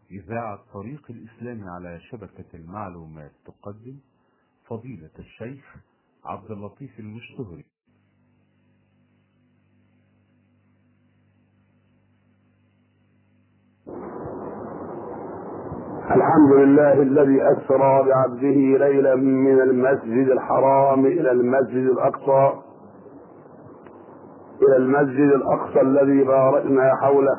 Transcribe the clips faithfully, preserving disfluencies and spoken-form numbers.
إذاعة طريق الإسلام على شبكة المعلومات تقدم فضيلة الشيخ عبد اللطيف المشتهري. الحمد لله الذي أسرى بعبده ليلا من المسجد الحرام إلى المسجد الأقصى إلى المسجد الأقصى الذي باركنا حوله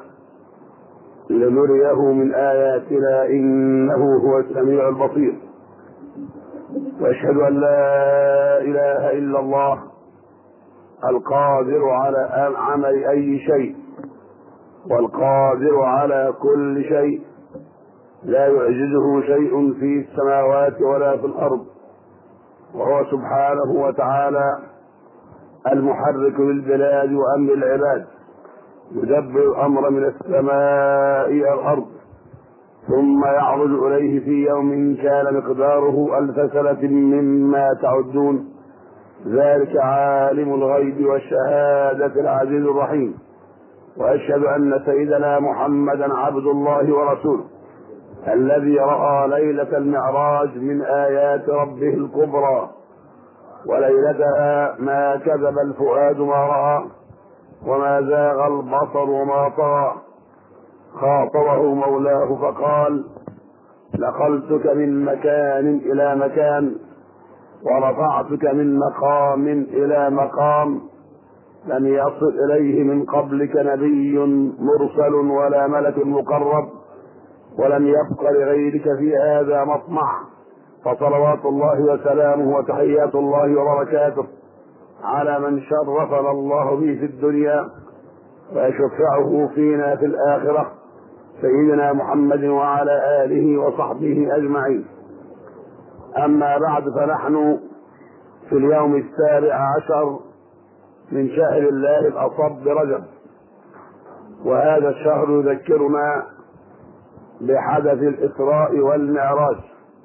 لنريه من آياتنا إنه هو السميع البصير. وأشهد أن لا إله إلا الله القادر على عمل أي شيء والقادر على كل شيء، لا يعجزه شيء في السماوات ولا في الأرض، وهو سبحانه وتعالى المحرك للبلاد وأمر العباد، يدبر الأمر من السماء إلى الأرض ثم يعرج إليه في يوم كان مقداره ألف سنة مما تعدون، ذلك عالم الغيب والشهادة العزيز الرحيم. وأشهد أن سيدنا محمدا عبد الله ورسوله الذي رأى ليلة المعراج من آيات ربه الكبرى، وليلتها ما كذب الفؤاد ما رأى وما زاغ البصر وما طغى. خاطبه مولاه فقال: نقلتك من مكان إلى مكان ورفعتك من مقام إلى مقام لم يصل إليه من قبلك نبي مرسل ولا ملك مقرب، ولم يبق لغيرك في هذا مطمع، فصلوات الله وسلامه وتحيات الله وبركاته على من شرفنا الله به في الدنيا ويشفعه فينا في الآخرة، سيدنا محمد وعلى آله وصحبه أجمعين. أما بعد، فنحن في اليوم السابع عشر من شهر الله الأصب رجب، وهذا الشهر يذكرنا بحدث الإسراء والمعراج.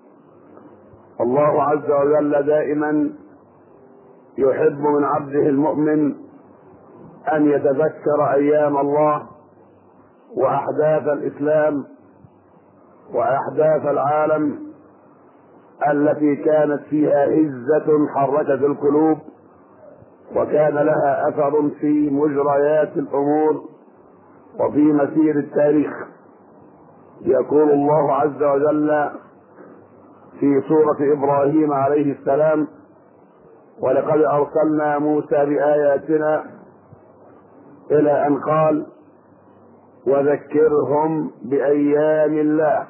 الله عز وجل دائما يحب من عبده المؤمن أن يتذكر أيام الله وأحداث الإسلام وأحداث العالم التي كانت فيها عزة حركت القلوب وكان لها أثر في مجريات الأمور وفي مسير التاريخ. يقول الله عز وجل في سورة إبراهيم عليه السلام: ولقد أرسلنا موسى بآياتنا، إلى أن قال: وذكرهم بأيام الله.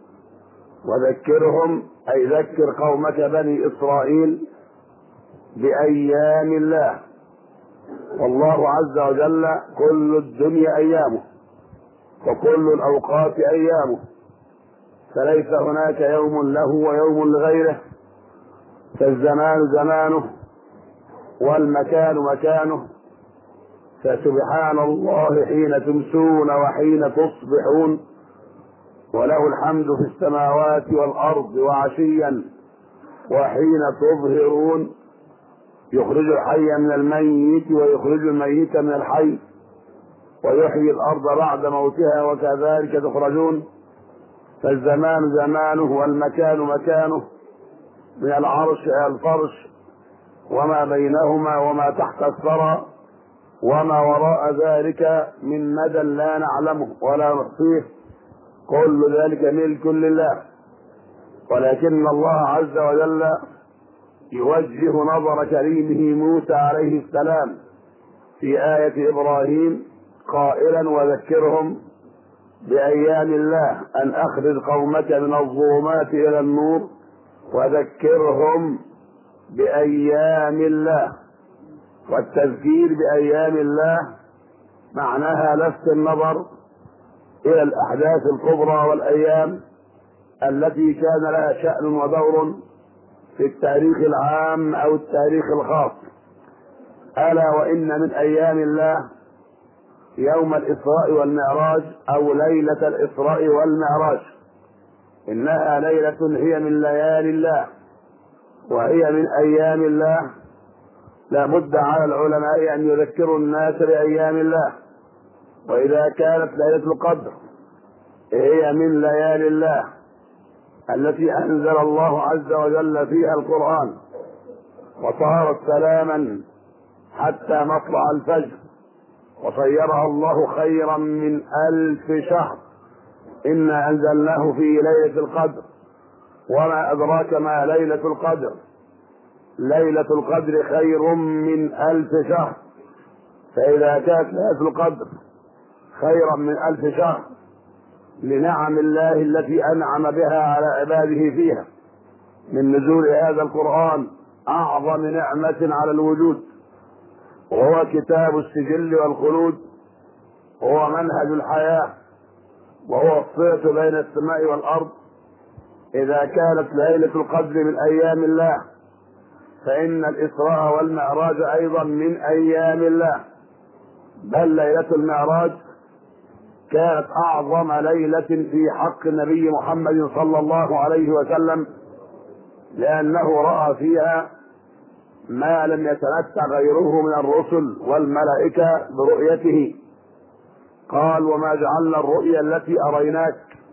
وذكرهم أي ذكر قومك بني إسرائيل بأيام الله. والله عز وجل كل الدنيا أيامه وكل الأوقات أيامه، فليس هناك يوم له ويوم لغيره، فالزمان زمانه والمكان مكانه، فسبحان الله حين تمسون وحين تصبحون، وله الحمد في السماوات والأرض وعشيا وحين تظهرون، يخرج الحي من الميت ويخرج الميت من الحي ويحيي الأرض بعد موتها وكذلك تخرجون. فالزمان زمانه والمكان مكانه، من العرش إلى الفرش وما بينهما وما تحت الثرى وما وراء ذلك من مدى لا نعلمه ولا نحصيه، كل ذلك ملك لله. ولكن الله عز وجل يوجه نظر كريمه موسى عليه السلام في آية إبراهيم قائلا: وذكرهم بأيام الله، أن أخرج قومك من الظلمات إلى النور وذكرهم بأيام الله. والتذكير بأيام الله معناها لفت النظر إلى الأحداث الكبرى والأيام التي كان لها شأن ودور في التاريخ العام أو التاريخ الخاص. ألا وإن من أيام الله يوم الإسراء والمعراج أو ليلة الإسراء والمعراج، إنها ليلة هي من ليالي الله وهي من أيام الله. لا بد على العلماء أن يذكروا الناس بأيام الله. وإذا كانت ليلة القدر هي من ليالي الله التي أنزل الله عز وجل فيها القرآن، وصارت سلاما حتى مطلع الفجر، وصيرها الله خيرا من ألف شهر. إنا أنزلناه في ليلة القدر، وما أدراك ما ليلة القدر. ليلة القدر خير من ألف شهر. فإذا كانت ليلة القدر خيرا من ألف شهر لنعم الله التي أنعم بها على عباده فيها من نزول هذا القرآن، أعظم نعمة على الوجود، وهو كتاب السجل والخلود، وهو منهج الحياة، وهو الصلة بين السماء والأرض. إذا كانت ليلة القدر من أيام الله، فإن الإسراء والمعراج أيضا من أيام الله، بل ليلة المعراج كانت أعظم ليلة في حق النبي محمد صلى الله عليه وسلم، لأنه رأى فيها ما لم يتمتع غيره من الرسل والملائكة برؤيته. قال: وما جعلنا الرؤيا التي أريناك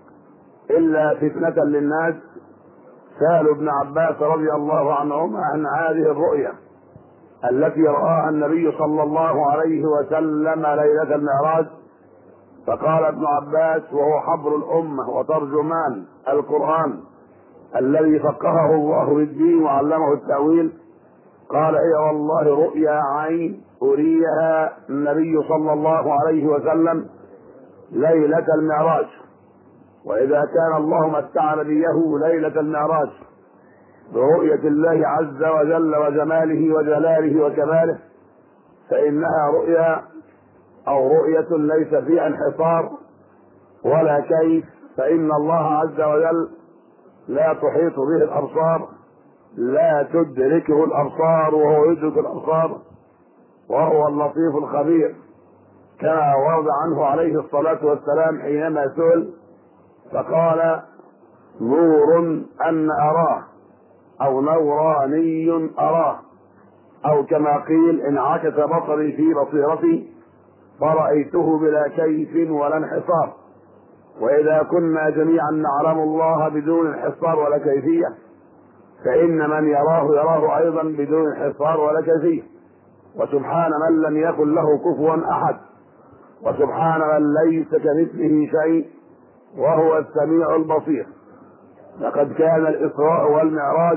إلا فتنة للناس. سأل ابن عباس رضي الله عنهما عن هذه الرؤيا التي رآها النبي صلى الله عليه وسلم ليلة المعراج، فقال ابن عباس وهو حبر الأمة وترجمان القرآن الذي فقهه الله بالدين وعلمه التأويل، قال: هي والله رؤيا عين أريها النبي صلى الله عليه وسلم ليلة المعراج. وإذا كان الله متع نبيه ليلة المعراج برؤية الله عز وجل وجماله وجلاله وكماله، فإنها رؤيا أو رؤية ليس فيها انحصار ولا كيف، فإن الله عز وجل لا تحيط به الأبصار، لا تدركه الأبصار وهو يدرك الأبصار، وهو اللطيف الخبير، كما ورد عنه عليه الصلاة والسلام حينما سئل فقال: نور أن أراه، أو نوراني أراه، أو كما قيل: انعكس بصري في بصيرتي فرأيته بلا كيف ولا انحصار. وإذا كنا جميعا نعلم الله بدون انحصار ولا كيفية، فإن من يراه يراه أيضا بدون انحصار ولا كيفية. وسبحان من لم يكن له كفوا أحد، وسبحان من ليس كمثله شيء وهو السميع البصير. لقد كان الإسراء والمعراج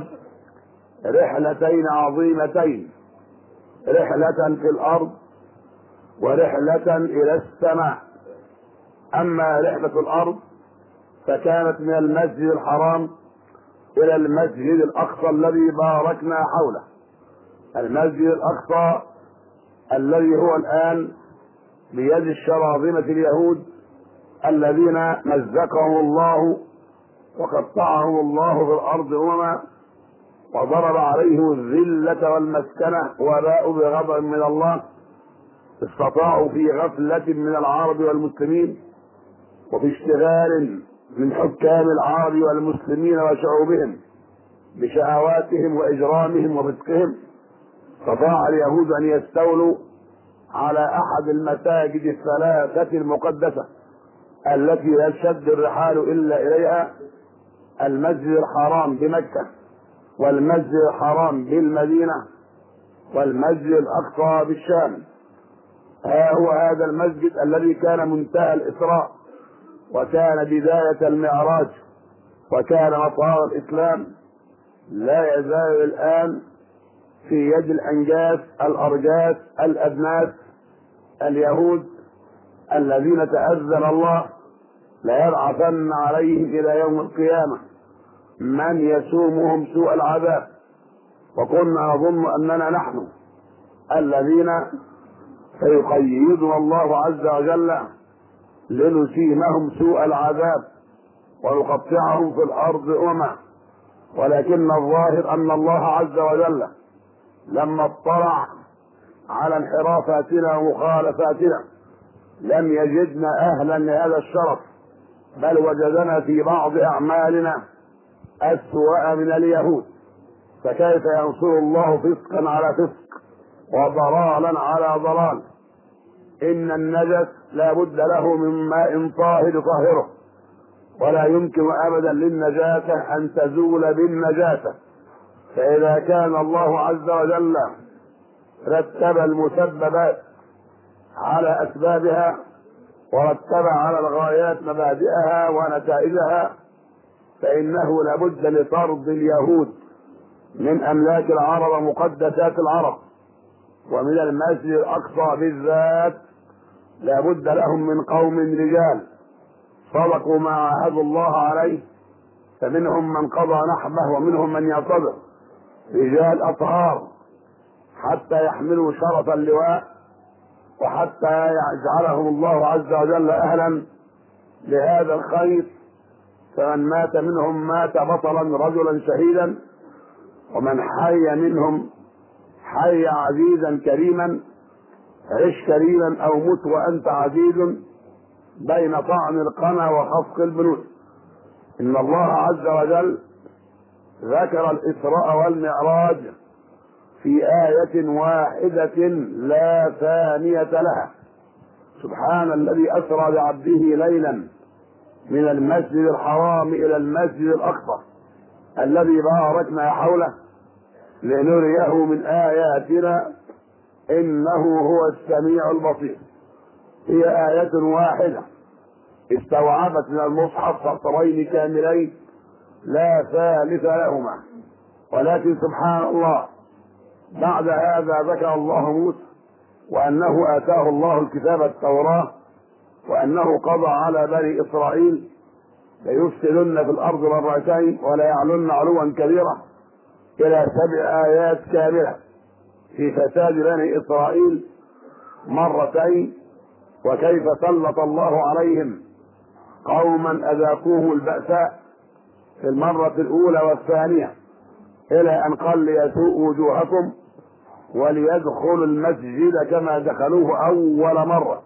رحلتين عظيمتين، رحلة في الأرض ورحلة إلى السماء. أما رحلة الأرض فكانت من المسجد الحرام إلى المسجد الأقصى الذي باركنا حوله. المسجد الأقصى الذي هو الآن بيد الشراذمة اليهود الذين مزقهم الله وقطعهم الله في الأرض أمما، وضرب عليهم الذلة والمسكنة وباءوا بغضب من الله. استطاعوا في غفلة من العرب والمسلمين وفي اشتغال من حكام العرب والمسلمين وشعوبهم بشهواتهم وإجرامهم وفسقهم، استطاع اليهود أن يستولوا على أحد المساجد الثلاثة المقدسة التي لا تشد الرحال إلا إليها: المسجد الحرام بمكة، والمسجد الحرام بالمدينة، والمسجد الأقصى بالشام. ها هو هذا المسجد الذي كان منتهى الإسراء، وكان بداية المعراج، وكان مطار الإسلام. لا يزال الآن في يد الأنجاس الأرجاس الأدناس اليهود الذين تأذن الله ليبعثن عليهم إلى يوم القيامة من يسومهم سوء العذاب. وكنا نظن أننا نحن الذين سيقيدنا الله عز وجل لنسيمهم سوء العذاب ونقطعهم في الأرض أمما، ولكن الظاهر أن الله عز وجل لما اطلع على انحرافاتنا ومخالفاتنا لم يجدنا أهلا لهذا الشرف، بل وجدنا في بعض أعمالنا أسوأ من اليهود. فكيف ينصر الله فسقا على فسق وضلالا على ضلال؟ إن النجس لا بد له من ماء طاهر يطهره، ولا يمكن أبدا للنجاسة أن تزول بالنجاسة. فإذا كان الله عز وجل رتب المسببات على أسبابها ورتب على الغايات مبادئها ونتائجها، فإنه لابد لطرد اليهود من أملاك العرب ومقدسات العرب ومن المسجد الأقصى بالذات لابد لهم من قوم رجال صدقوا ما عاهدوا الله عليه، فمنهم من قضى نحبه ومنهم من ينتظر، رجال أطهار حتى يحملوا شرف اللواء وحتى يجعلهم الله عز وجل أهلا لهذا الخير. فمن مات منهم مات بطلا رجلا شهيدا، ومن حي منهم حي عزيزا كريما. عش كريما أو مت وأنت عزيز بين طعن القنا وخفق البنود. إن الله عز وجل ذكر الإسراء والمعراج في آية واحدة لا ثانية لها. سبحان الذي أسرى بعبده ليلا من المسجد الحرام إلى المسجد الأقصى الذي باركنا حوله لنريه من آياتنا إنه هو السميع البصير. هي آية واحدة استوعبت من المصحف سطرين كاملين لا ثالث لهما، ولكن سبحان الله بعد هذا ذكر الله موسى وأنه آتاه الله الكتاب التوراة وأنه قضى على بني إسرائيل ليفسدن في الأرض مرتين ولا يعلن علوا كبيرا إلى سبع آيات كاملة في فساد بني إسرائيل مرتين، وكيف سلط الله عليهم قوما أذاقوه البأساء في المرة الأولى والثانية إلى أن قال ليسوء وجوهكم وليدخلوا المسجد كما دخلوه أول مرة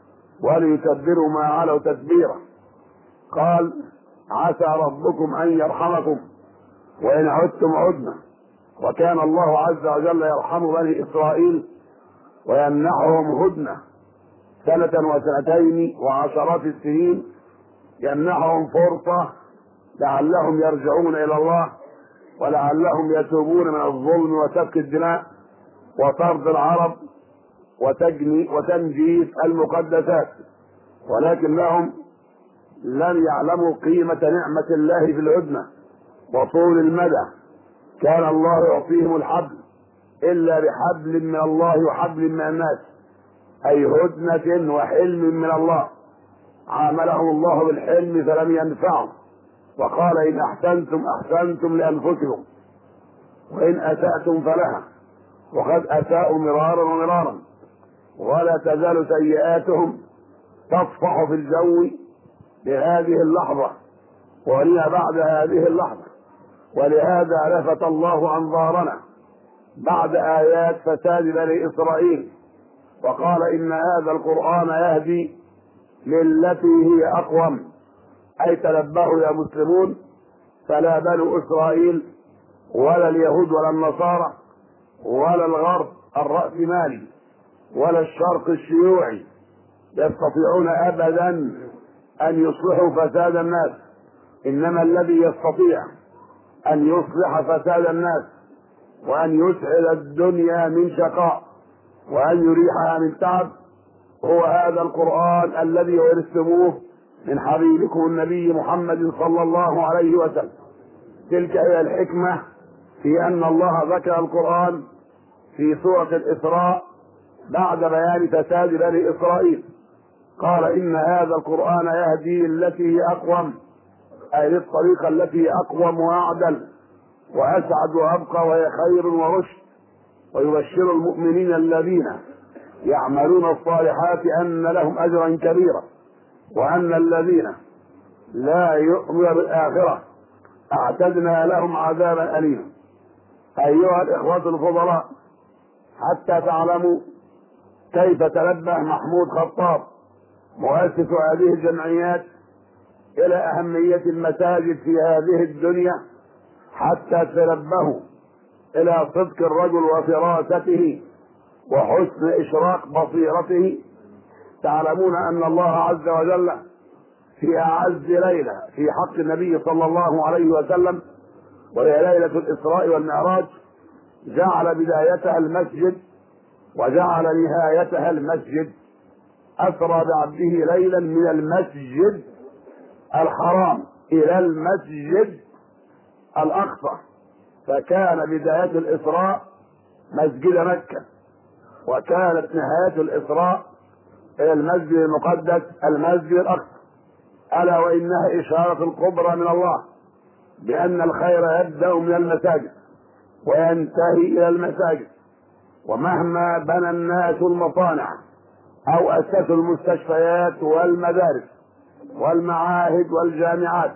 وليتبروا ما علوا تدبيرا. قال عسى ربكم أن يرحمكم وإن عدتم عدنا، وكان الله عز وجل يرحم بني إسرائيل ويمنحهم هدنة سنة وسنتين وعشرات السنين، يمنحهم فرصة لعلهم يرجعون إلى الله ولعلهم يتوبون من الظلم وسفك الدماء وطرد العرب وتجني وتنجيس المقدسات، ولكنهم لم يعلموا قيمة نعمة الله في الهدنة وطول المدى. كان الله يعطيهم الحبل إلا بحبل من الله وحبل من الناس، أي هدنة وحلم من الله. عاملهم الله بالحلم فلم ينفعهم، وقال إن أحسنتم أحسنتم لأنفسكم وإن أسأتم فلها، وقد أساءوا مرارا ومرارا، ولا تزال سيئاتهم تصفح في الجو بهذه اللحظة وهي بعد هذه اللحظة. ولهذا لفت الله أنظارنا بعد آيات فساد بني إسرائيل وقال إن هذا القرآن يهدي للتي هي أقوم، أي تنبهوا يا مسلمون، فلا بنو إسرائيل ولا اليهود ولا النصارى ولا الغرب الرأسمالي ولا الشرق الشيوعي يستطيعون أبدا أن يصلحوا فساد الناس، إنما الذي يستطيع أن يصلح فساد الناس وأن يسعد الدنيا من شقاء وأن يريحها من تعب هو هذا القرآن الذي ورثتموه من حبيبكم النبي محمد صلى الله عليه وسلم. تلك هي الحكمة في أن الله ذكر القرآن في سورة الإسراء بعد بيان فساد بني إسرائيل. قال إن هذا القرآن يهدي التي هي أقوم، أي للطريقة التي هي أقوم وأعدل وأسعد وأبقى وهي خير ورشد، ويبشر المؤمنين الذين يعملون الصالحات أن لهم أجرا كبيرا، وأن الذين لا يؤمنون بالآخرة أعتدنا لهم عذابا أليما. أيها الإخوة الفضلاء، حتى تعلموا كيف تنبه محمود خطاب مؤسس هذه الجمعيات إلى أهمية المساجد في هذه الدنيا، حتى تنبهوا إلى صدق الرجل وفراسته وحسن إشراق بصيرته، تعلمون أن الله عز وجل في أعز ليلة في حق النبي صلى الله عليه وسلم، وهي ليلة الإسراء والمعراج، جعل بدايتها المسجد وجعل نهايتها المسجد. أسرى بعبده ليلا من المسجد الحرام إلى المسجد الأقصى، فكان بداية الإسراء مسجد مكة، وكانت نهاية الإسراء إلى المسجد المقدس المسجد الأقصى. ألا وإنها إشارة الكبرى من الله بأن الخير يبدأ من المساجد وينتهي إلى المساجد، ومهما بنى الناس المصانع أو أسسوا المستشفيات والمدارس والمعاهد والجامعات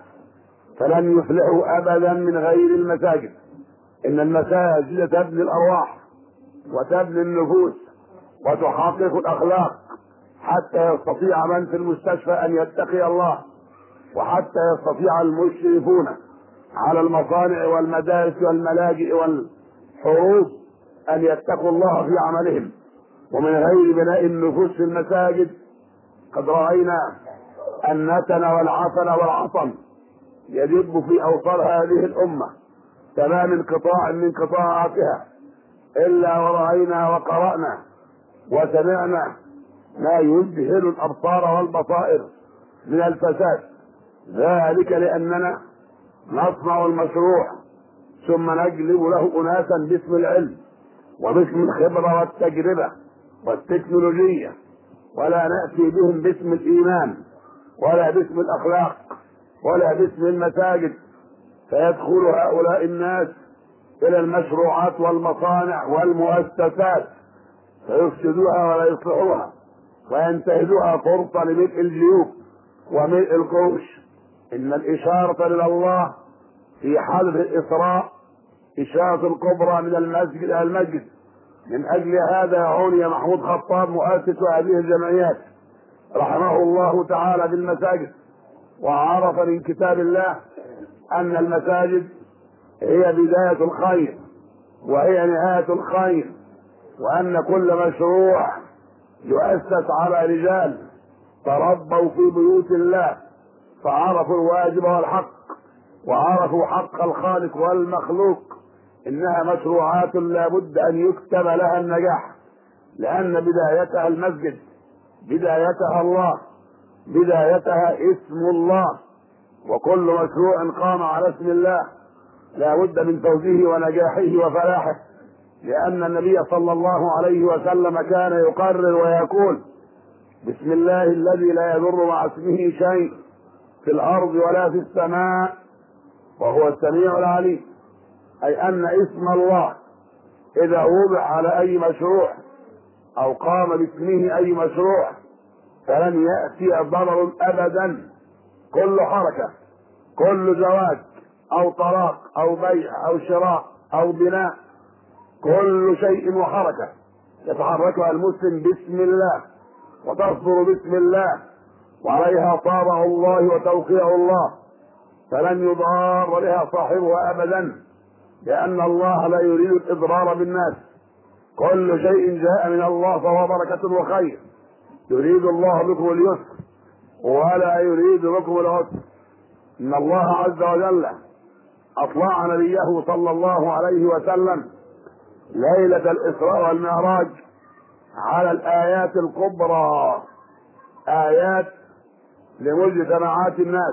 فلن يفلحوا أبدا من غير المساجد. إن المساجد تبني الأرواح وتبني النفوس وتحقق الأخلاق، حتى يستطيع من في المستشفى أن يتقي الله، وحتى يستطيع المشرفون على المصانع والمدارس والملاجئ والحروب أن يتقوا الله في عملهم. ومن غير بناء النفوس في المساجد قد رأينا النتن والعفن والعصم يدب في أوصال هذه الأمة تمام انقطاع من قطاعاتها، إلا ورأينا وقرأنا وسمعنا ما يذهل الأبصار والبصائر من الفساد، ذلك لأننا نصنع المشروع ثم نجلب له أناسا باسم العلم وباسم الخبرة والتجربة والتكنولوجية، ولا نأتي بهم باسم الإيمان ولا باسم الأخلاق ولا باسم المساجد، فيدخل هؤلاء الناس إلى المشروعات والمصانع والمؤسسات فيفسدوها ولا يصلحوها وينتهزوها فرصة لملء الجيوب وملء القروش. إن الإشارة إلى الله في حدث الإسراء إشارة الكبرى من المسجد إلى المسجد. من أجل هذا عني محمود خطاب مؤسس هذه الجمعيات رحمه الله تعالى بالمساجد، وعرف من كتاب الله أن المساجد هي بداية الخير وهي نهاية الخير، وأن كل مشروع يؤسس على رجال تربوا في بيوت الله فعرفوا الواجب والحق وعرفوا حق الخالق والمخلوق إنها مشروعات لا بد أن يكتب لها النجاح، لأن بدايتها المسجد، بدايتها الله، بدايتها اسم الله، وكل مشروع قام على اسم الله لا بد من فوزه ونجاحه وفلاحه، لأن النبي صلى الله عليه وسلم كان يقرر ويقول: بسم الله الذي لا يضر مع اسمه شيء في الأرض ولا في السماء وهو السميع العليم. أي أن اسم الله إذا وضع على أي مشروع أو قام باسمه أي مشروع فلن يأتي ضرر أبدا. كل حركة، كل زواج أو طلاق أو بيع أو شراء أو بناء، كل شيء وحركة يتحركها المسلم باسم الله وتصدر باسم الله وعليها طابع الله وتوقيع الله، فلن يضار بها صاحبها أبدا، لأن الله لا يريد الإضرار بالناس. كل شيء جاء من الله فهو بركة وخير، يريد الله بكم اليسر ولا يريد بكم العسر. إن الله عز وجل أطلع نبيه صلى الله عليه وسلم ليلة الإسراء والمعراج على الآيات الكبرى، آيات لمجتمعات الناس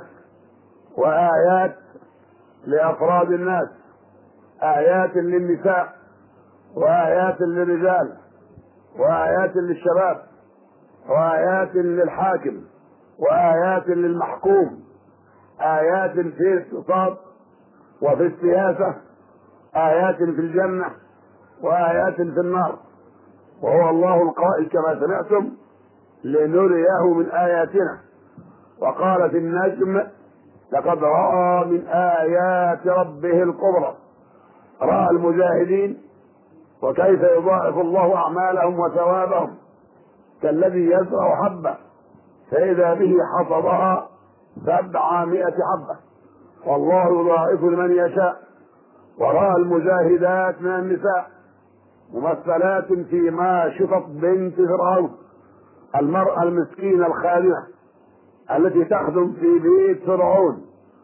وآيات لأفراد الناس، آيات للنساء وآيات للرجال وآيات للشباب وآيات للحاكم وآيات للمحكوم، آيات في الاقتصاد وفي السياسة، آيات في الجنة وآيات في النار. وهو الله القائل كما سمعتم: لنريه من آياتنا. وقال في النجم: لقد رأى من آيات ربه الكبرى. رأى المجاهدين وكيف يضاعف الله أعمالهم وثوابهم، كالذي يزرع حبة فإذا به حصدها سبعمائة حبة والله يضاعف لمن يشاء. ورأى المجاهدات من النساء ممثلات في ماشطة بنت فرعون، المرأة المسكينة الخادمة التي تخدم في بيت فرعون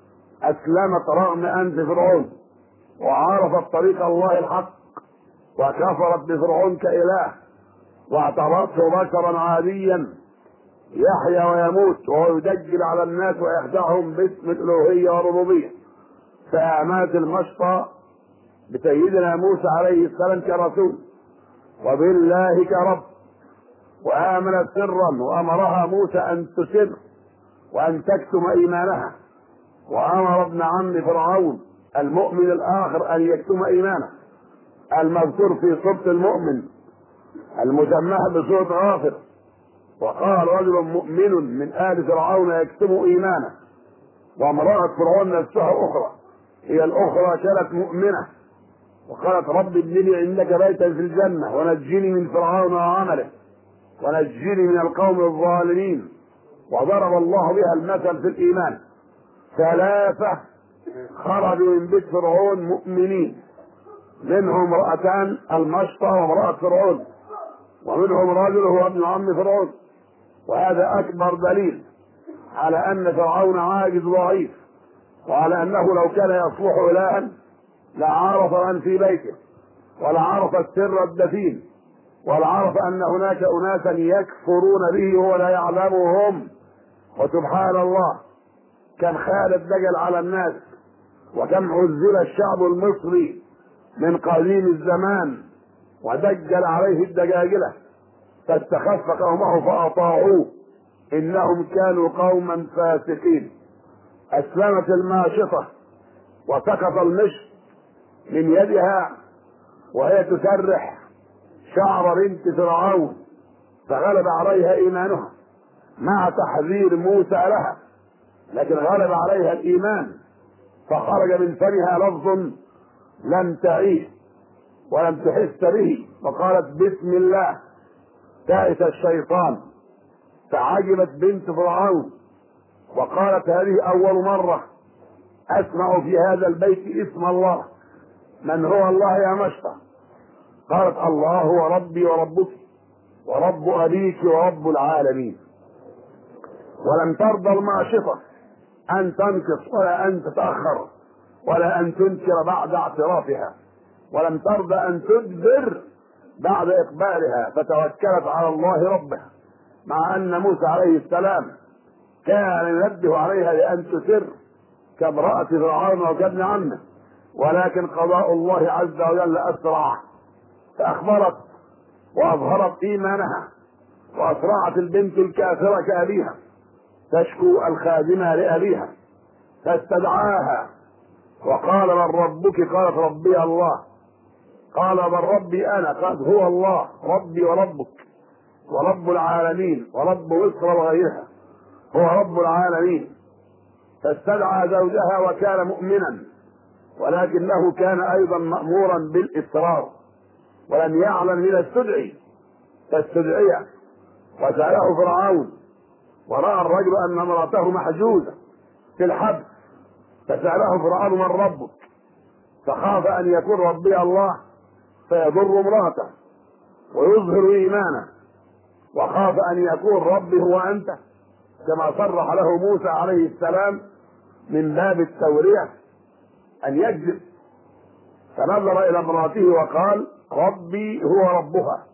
أسلمت رغم أنف فرعون، وعرفت طريق الله الحق، وكفرت بفرعون كإله، واعتبرته بشرا عاديا يحيا ويموت وهو يدجل على الناس ويخدعهم باسم الألوهية والربوبية. فآمنت المشطة بسيدنا موسى عليه السلام كرسول وبالله كرب، وآمنت سرا وأمرها موسى أن تسر وأن تكتم إيمانها، وأمر ابن عم فرعون المؤمن الآخر أن يكتم إيمانه المذكور في سورة المؤمن المسماه بسورة غافر. وقال رجل مؤمن من آل فرعون يكتم إيمانه، وامرأة فرعون نفسها أخرى هي الأخرى كانت مؤمنة، وقالت رب ابن لي عندك بيتا في الجنة ونجني من فرعون وعمله ونجني من القوم الظالمين. وضرب الله بها المثل في الإيمان. ثلاثة خرجوا من بيت فرعون مؤمنين، منهم امرأتان المشطة وامرأة فرعون، ومنهم رجل هو ابن عم فرعون. وهذا أكبر دليل على أن فرعون عاجز ضعيف، وعلى أنه لو كان يصلح إلها لعرف من في بيته، ولعرف السر الدفين، ولعرف أن هناك أناسا يكفرون به وهو لا يعلمهم. وسبحان الله كم خالد دجل على الناس، وكم عذب الشعب المصري من قديم الزمان ودجل عليه الدجاجلة، فاستخف قومه فأطاعوه إنهم كانوا قوما فاسقين. أسلمت الماشطة وسقط المشط من يدها وهي تسرح شعر بنت فرعون، فغلب عليها إيمانها مع تحذير موسى لها، لكن غلب عليها الإيمان، فخرج من فمها لفظ لم تعيه ولم تحس به، وقالت بسم الله. تعس الشيطان، فعجبت بنت فرعون وقالت هذه أول مرة أسمع في هذا البيت اسم الله. من هو الله يا مشطة؟ قالت الله هو ربي وربك ورب أبيك ورب العالمين. ولم ترضى الماشطة أن تنقص ولا أن تتأخر ولا أن تنكر بعد اعترافها، ولم ترضى أن تدبر بعد إقبالها، فتوكلت على الله ربها، مع أن موسى عليه السلام كان ينبه عليها لأن تسر كامرأة فرعون وكابن عمه، ولكن قضاء الله عز وجل أسرع، فأخبرت وأظهرت إيمانها، وأسرعت البنت الكافرة كأبيها تشكو الخادمة لأبيها، فاستدعاها وقال من ربك؟ قالت ربي الله. قال من ربي أنا؟ قالت هو الله ربي وربك ورب العالمين ورب مصر وغيرها، هو رب العالمين. فاستدعى زوجها وكان مؤمنا، ولكنه كان أيضا مأمورا بالإصرار ولم يعلم من استدعي، فاستدعي وسأله فرعون، ورأى الرجل أن امرأته محجوزة في الحبس، فسأله فرعون من ربك؟ فخاف أن يكون ربي الله فيضر امرأته ويظهر إيمانه، وخاف أن يكون ربي هو أنت، كما صرح له موسى عليه السلام من باب التورية أن يكذب. فنظر إلى امرأته وقال ربي هو ربها،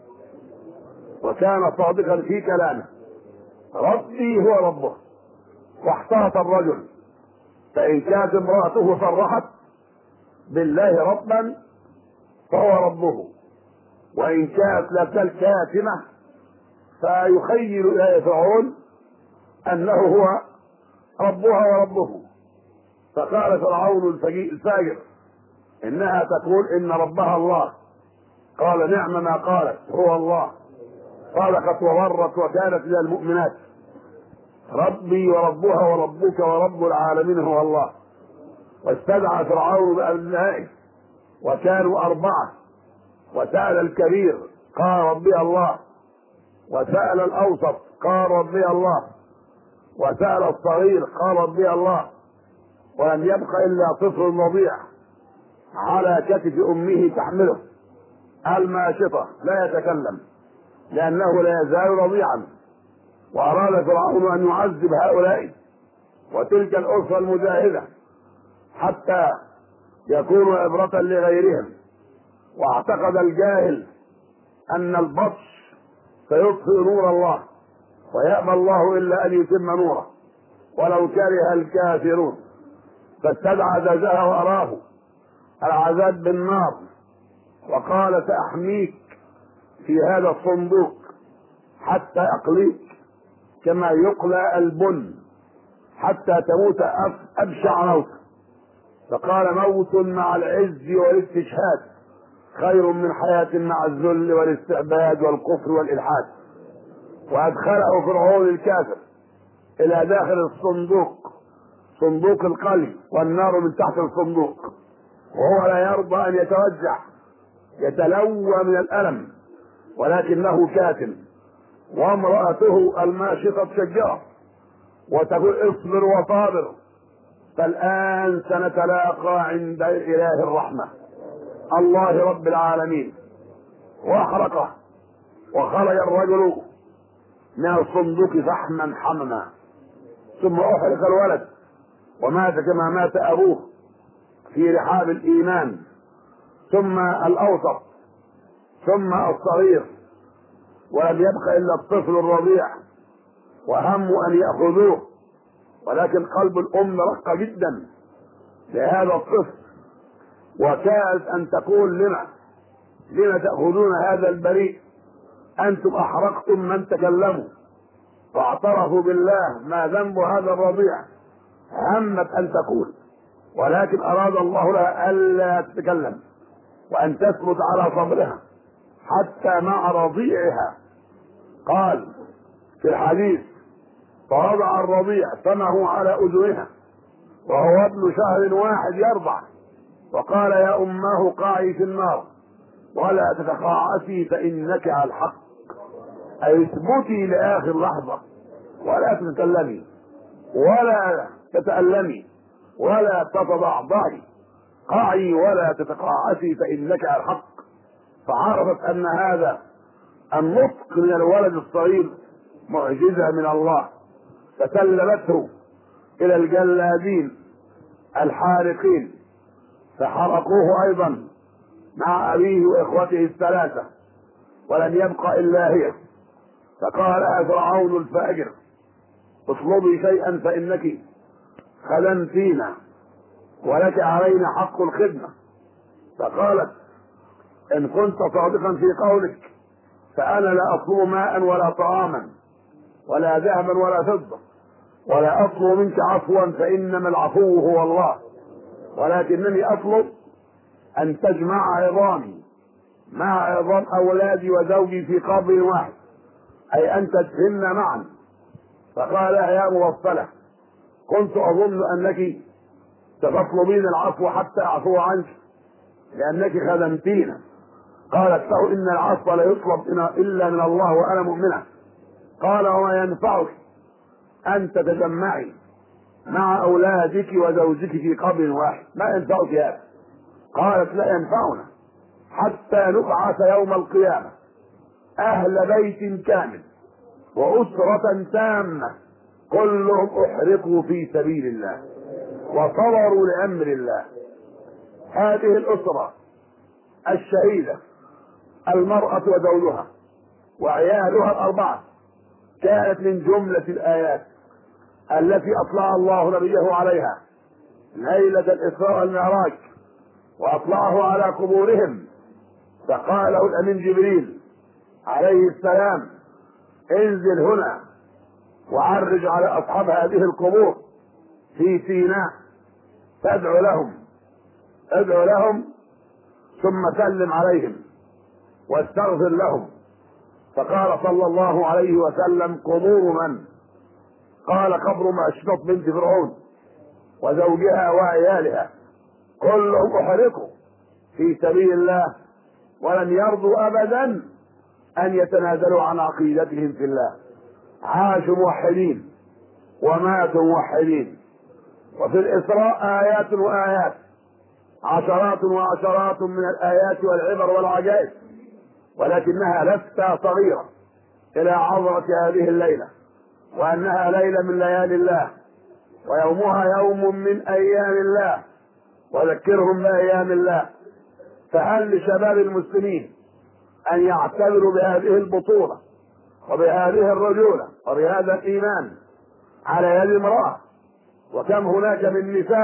وكان صادقا في كلامه، ربي هو ربه. واحتاط الرجل، فإن كانت امرأته صرحت بالله ربا فهو ربه، وإن كانت لا تزال كاتمة فيخيل إلى فرعون أنه هو ربها وربه. فقال فرعون الفاجر إنها تقول إن ربها الله. قال نعم ما قالت، هو الله، صدقت وبرت وكانت من المؤمنات. ربي وربها وربك ورب العالمين هو الله. واستدعى فرعون بأبنائه وكانوا أربعة، وسأل الكبير قال ربي الله، وسأل الأوسط قال ربي الله، وسأل الصغير قال ربي الله، ولم يبق إلا طفل رضيع على كتف أمه تحمله الماشطة لا يتكلم لأنه لا يزال رضيعا. وأراد فرعون أن يعذب هؤلاء وتلك الأسرة المجاهدة حتى يكونوا عبرة لغيرهم. واعتقد الجاهل أن البطش سيطفئ نور الله، ويأبى الله إلا أن يتم نوره ولو كره الكافرون، فاستدعى زوجها وأراه العذاب بالنار وقال سأحميك في هذا الصندوق حتى أقليك كما يقلى البن حتى تموت أبشع موت. فقال موت مع العز والاستشهاد خير من حياة مع الذل والاستعباد والكفر والإلحاد. وأدخله فرعون الكافر إلى داخل الصندوق، صندوق القلب، والنار من تحت الصندوق، وهو لا يرضى أن يتوجع يتلوى من الألم، ولكنه كاتم. وامرأته الماشطة تشجعه وتقول اصبر وصابر، فالآن سنتلاقى عند إله الرحمة الله رب العالمين. واحرقه وخرج الرجل من الصندوق فحما حمما، ثم احرق الولد ومات كما مات ابوه في رحاب الايمان، ثم الاوسط، ثم الصغير، ولم يبق الا الطفل الرضيع. وهموا ان ياخذوه، ولكن قلب الام رق جدا لهذا الطفل، وكادت ان تقول لما لما تاخذون هذا البريء، انتم احرقتم من تكلموا. فاعترفوا بالله ما ذنب هذا الرضيع. همت ان تقول، ولكن اراد الله لها الا تتكلم وان تثبت على صبرها حتى مع رضيعها. قال في الحديث فوضع الرضيع فمه على اذنها وهو ابن شهر واحد يرضع، وقال يا اماه قاعي في النار ولا تتقاعسي فانك على الحق، اي اثبتي لاخر لحظه ولا تتكلمي ولا تتألمي ولا تتضعضعي، قاعي ولا تتقاعسي فانك على الحق. فعرفت ان هذا النطق من الولد الصغير معجزه من الله، فسلمته الى الجلادين الحارقين فحرقوه ايضا مع ابيه واخوته الثلاثه، ولم يبق الا هي. فقال لها فرعون الفاجر اطلبي شيئا فانك خدمتينا ولك علينا حق الخدمه. فقالت ان كنت صادقا في قولك فانا لا اطلب ماء ولا طعاما ولا ذهبا ولا فضه، ولا اطلب منك عفوا فانما العفو هو الله، ولكنني اطلب ان تجمع عظامي مع عظام اولادي وزوجي في قبر واحد، اي ان تدفننا معا. فقال يا موصله كنت اظن انك ستطلبين العفو حتى اعفو عنك لانك خدمتينا. قالت له ان العفو لا يطلب الا من الله وانا مؤمنه. قال وما ينفعك ان تتجمعي مع اولادك وزوجك في قبر واحد، ما ينفعك هذا؟ قالت لا ينفعنا حتى نبعث يوم القيامه اهل بيت كامل واسره تامه كلهم احرقوا في سبيل الله وصبروا لامر الله. هذه الاسره الشهيده المراه وزوجها وعيالها الاربعه كانت من جمله الايات التي اطلع الله نبيه عليها ليله الاسراء والمعراج، واطلعه على قبورهم. فقال له الامين جبريل عليه السلام انزل هنا وعرج على اصحاب هذه القبور في سيناء فادعو لهم ادعو لهم ثم سلم عليهم واستغفر لهم. فقال صلى الله عليه وسلم قبور من؟ قال قبر ماشطة بنت فرعون وزوجها وعيالها كلهم احرقوا في سبيل الله، ولم يرضوا ابدا ان يتنازلوا عن عقيدتهم في الله. عاشوا موحدين وماتوا موحدين. وفي الاسراء ايات وايات، عشرات وعشرات من الايات والعبر والعجائب، ولكنها لفتة صغيرة الى عظمة هذه الليلة وأنها ليلة من ليالي الله، ويومها يوم من أيام الله، وذكرهم بأيام الله. فهل لشباب المسلمين أن يعتبروا بهذه البطولة وبهذه الرجولة وبهذا الإيمان على يد امرأة؟ وكم هناك من نساء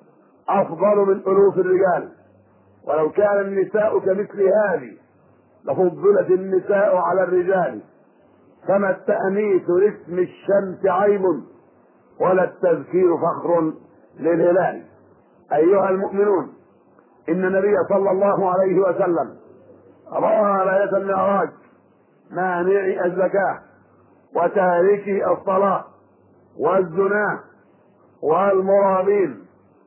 أفضل من ألوف الرجال، ولو كان النساء كمثل هذه لفضلت النساء على الرجال. فما التأنيث لاسم الشمس عيب، ولا التذكير فخر للهلال. أيها المؤمنون، إن النبي صلى الله عليه وسلم رأى ليلة المعراج مانعي الزكاة وتاركي الصلاة والزنا والمرابين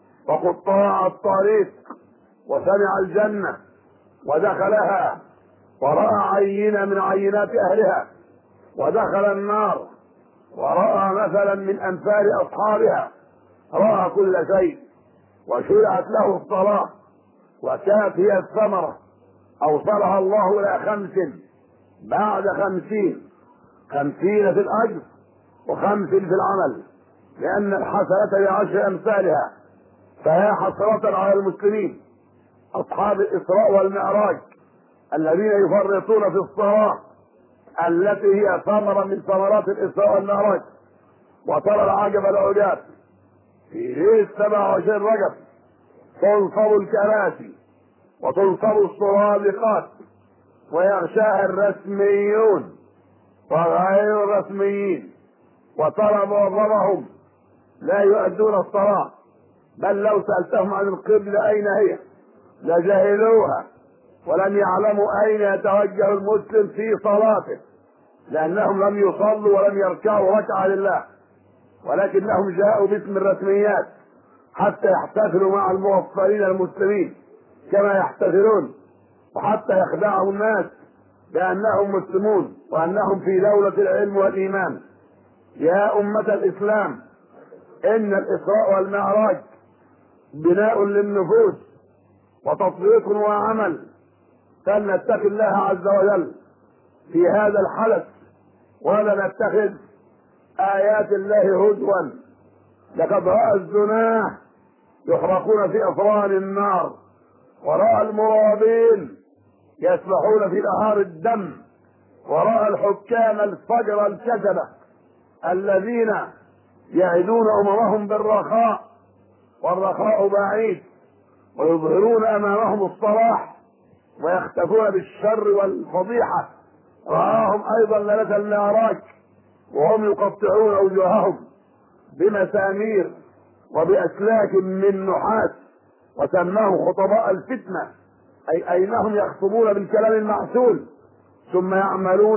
وقطاع الطريق، وسمع الجنة ودخلها، ورأى عينة من عينات أهلها ودخل النار، ورأى مثلا من أمثال أصحابها، رأى كل شيء، وشرعت له الصلاة، وكانت هي الثمرة أوصلها الله إلى خمس بعد خمسين، خمسين في الأجر وخمس في العمل، لأن الحسنة بعشر أمثالها. فيا حسرة على المسلمين أصحاب الإسراء والمعراج الذين يفرطون في الصلاة التي هي ثمرة من ثمرات الإسراء والمعراج. وترى العجب العجاب، في ليلة سبعة وعشرين رجب تنصب الكراسي وتنصب السرادقات ويغشاها الرسميون وغير الرسميين، وترى معظمهم لا يؤدون الصلاة، بل لو سألتهم عن القبلة أين هي لجهلوها، ولم يعلموا أين يتوجه المسلم في صلاته، لأنهم لم يصلوا ولم يركعوا ركعة لله، ولكنهم جاءوا باسم الرسميات حتى يحتفلوا مع الموفرين المسلمين كما يحتفلون، وحتى يخدعوا الناس بأنهم مسلمون وأنهم في دولة العلم والإيمان. يا أمة الإسلام، إن الإسراء والمعراج بناء للنفوس وتطبيق وعمل، فلنتقي الله عز وجل في هذا الحدث، ولا نتخذ آيات الله هزوا. لقد رأى الزناه يحرقون في أفران النار، ورأى المرابين يسبحون في نهار الدم، ورأى الحكام الفجر الكذبة الذين يعدون أممهم بالرخاء، والرخاء بعيد، ويظهرون أمامهم الصلاح ويختفون بالشر والفضيحة. رآهم أيضا ليلة المعراج وهم يقطعون وجوههم بمسامير وبأسلاك من نحاس، وسماهم خطباء الفتنة، أي أينهم يخطبون بالكلام المعسول ثم يعملون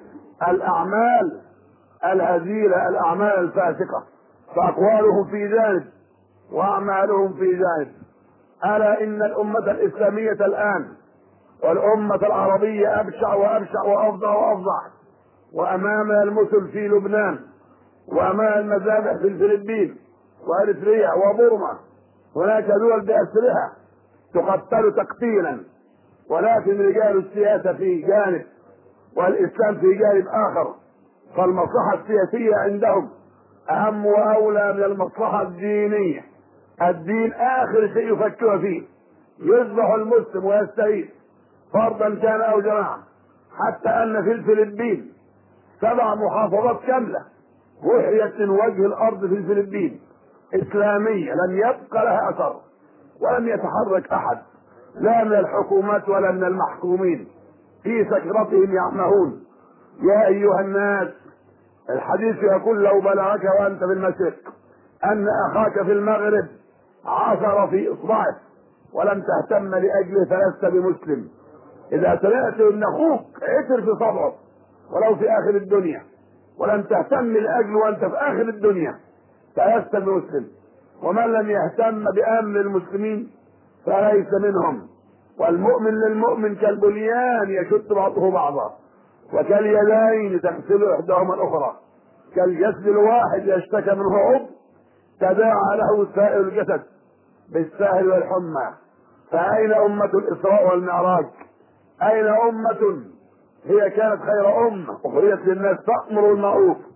الأعمال الهزيلة، الأعمال الفاسقة، فأقوالهم في جانب وأعمالهم في جانب. ألا إن الأمة الإسلامية الآن والأمة العربية أبشع وأبشع وأفظع وأفظع، وأمامنا المثل في لبنان، وأمام المذابح في الفلبين وأريتريا وبورما. هناك دول بأسرها تقتل تقتيلا، ولكن رجال السياسة في جانب والإسلام في جانب آخر، فالمصلحة السياسية عندهم أهم وأولى من المصلحة الدينية. الدين آخر شيء يفكر فيه، يذبح المسلم ويستعيد فردا كان أو جماعة. حتى أن في الفلبين سبع محافظات كاملة وحيت من وجه الأرض في الفلبين إسلامية لم يبقى لها أثر، ولم يتحرك أحد لا من الحكومات ولا من المحكومين، في سكرتهم يعمهون. يا أيها الناس، الحديث يقول لو بلغك وأنت في المشرق أن أخاك في المغرب عثر في إصبعه ولم تهتم لأجله فلست بمسلم. إذا سمعت أن أخوك عثر في صبعه ولو في آخر الدنيا ولم تهتم لأجله وأنت في آخر الدنيا فلست بمسلم. ومن لم يهتم بأمر المسلمين فليس منهم. والمؤمن للمؤمن كالبنيان يشد بعضه بعضا، وكاليدين تغسل إحداهما الأخرى، كالجسد الواحد يشتكى منه عضو تداعى له سائر الجسد بالسهل والحمى. فأين أمة الإسراء والمعراج؟ أين أمة هي كانت خير أمة أخرجت للناس تأمر بالمعروف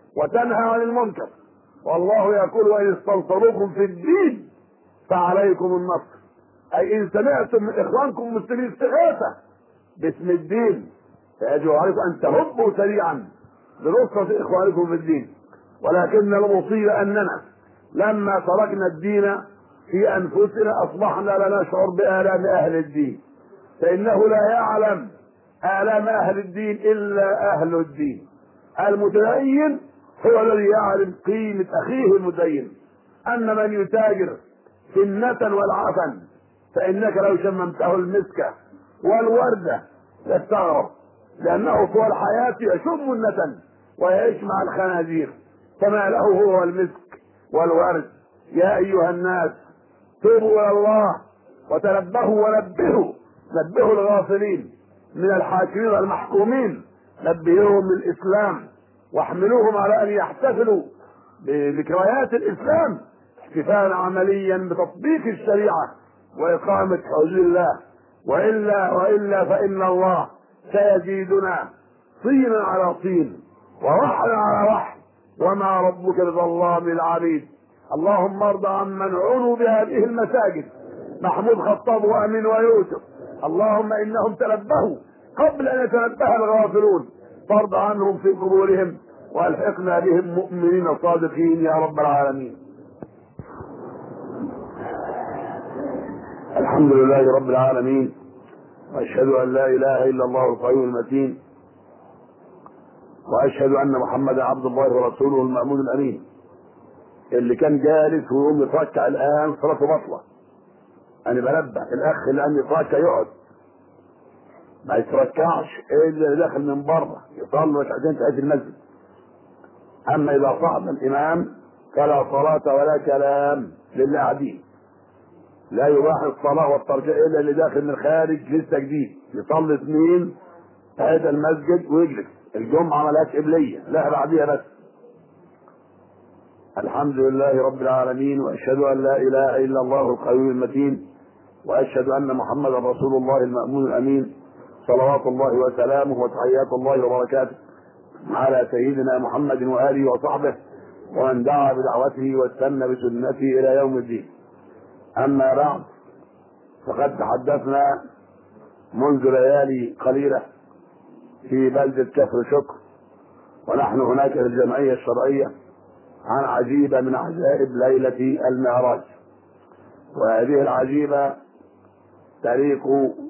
وتنهى عن المنكر. والله يقول وإن استنصروكم في الدين فعليكم النصر، أي إن سمعتم من إخوانكم المسلمين استغاثة باسم الدين فيجب عليكم أن تهبوا سريعا لنصرة إخوانكم في الدين. ولكن المصيبة أننا لما تركنا الدين في أنفسنا أصبحنا لا نشعر بآلام أهل الدين، فإنه لا يعلم آلام أهل الدين إلا أهل الدين. المتدين هو الذي يعلم قيمة أخيه المدين. أن من يتاجر سنة والعفن فإنك لو شممته المسك والوردة تستغرب، لأنه طول الحياة يشم النتن ويعيش مع الخنازير، فما له هو المسك والورد. يا أيها الناس توبوا إلى الله وتنبهوا ونبهوا، نبهوا الغافلين من الحاكمين والمحكومين، نبهوهم للإسلام واحملوهم على أن يحتفلوا بذكريات الإسلام احتفالا عمليا بتطبيق الشريعة وإقامة حدود الله، وإلا وإلا فإن الله سيزيدنا طينا على طين ووحلا على وحل وما ربك بظلام للعبيد. اللهم ارض عمن عنوا بهذه المساجد، محمود خطاب وامين ويوسف، اللهم انهم تنبهوا قبل ان يتنبه الغافلون، فارض عنهم في قبورهم والحقنا بهم مؤمنين صادقين يا رب العالمين. الحمد لله رب العالمين، واشهد ان لا اله الا الله القيوم المتين، واشهد ان محمدا عبد الله ورسوله المأمون الامين، اللي كان جالس ويقوم يتركع الان صلاته بطله. انا بنبه الاخ اللي قام يتركع يقعد، ما يتركعش الا اللي داخل من بره يصلي ركعتين تحية المسجد. اما اذا صعد الامام فلا صلاة ولا كلام للي قاعدين، لا يباح الصلاة والترجيع الا اللي داخل من خارج لسه جديد يصلي اثنين تحية المسجد ويجلس. الجمعة ملهاش قبلية، لا بعديها بس. الحمد لله رب العالمين، واشهد ان لا اله الا الله القيوم المتين، واشهد ان محمدا رسول الله المأمون الامين، صلوات الله وسلامه وتحيات الله وبركاته على سيدنا محمد واله وصحبه ومن دعا بدعوته واستنى بسنته الى يوم الدين. اما بعد، فقد تحدثنا منذ ليالي قليله في بلده كفر شكر ونحن هناك في الجمعيه الشرعيه عن عجيبه من عجائب ليله المعراج. وهذه العجيبه تليق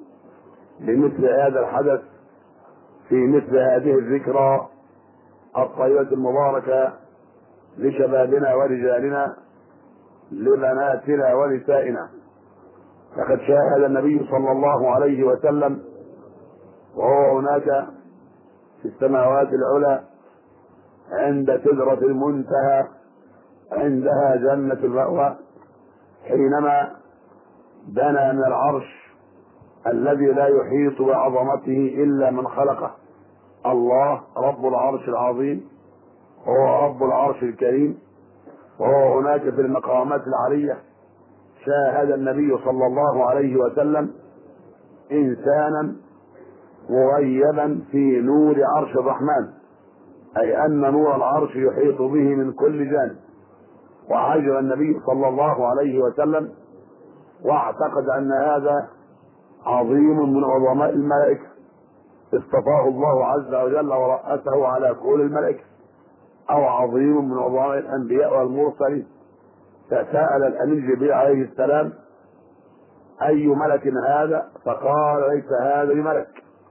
بمثل هذا الحدث في مثل هذه الذكرى الطيبة المباركة لشبابنا ورجالنا لبناتنا ونسائنا. لقد شاهد النبي صلى الله عليه وسلم وهو هناك في السماوات العلى عند سدرة المنتهى عندها جنة المأوى، حينما دنا من العرش الذي لا يحيط بعظمته إلا من خلقه، الله رب العرش العظيم، وهو رب العرش الكريم، وهو هناك في المقامات العالية. شاهد النبي صلى الله عليه وسلم إنسانا مغيبا في نور عرش الرحمن، أي أن نور العرش يحيط به من كل جانب. وعجب النبي صلى الله عليه وسلم واعتقد أن هذا عظيم من عظماء الملائكة، اصطفاه الله عز وجل ورأسه على كل الملائكة، أو عظيم من عظماء الأنبياء والمرسلين. فسأل الأمين جبريل عليه السلام أي ملك هذا؟ فقال ليس هذا بملك.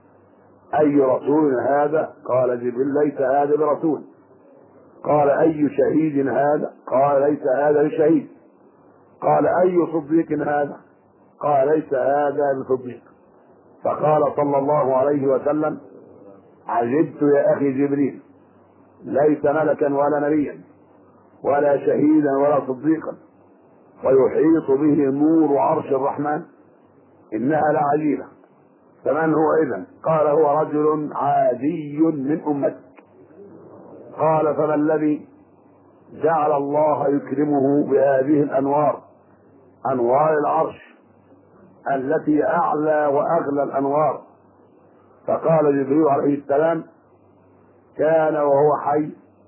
أي رسول هذا؟ قال جبريل ليس هذا برسول. قال أي شهيد هذا؟ قال ليس هذا بشهيد. قال أي صديق هذا؟ قال ليس هذا بصديق. فقال صلى الله عليه وسلم عجبت يا أخي جبريل، ليس ملكا ولا نبيا ولا شهيدا ولا صديقا ويحيط به نور عرش الرحمن، إنها لعجيبة. فمن هو إذن؟ قال هو رجل عادي من أمتك. قال فما الذي جعل الله يكرمه بهذه الأنوار، أنوار العرش التي أعلى وأغلى الأنوار؟ فقال جبريل عليه السلام كان وهو حي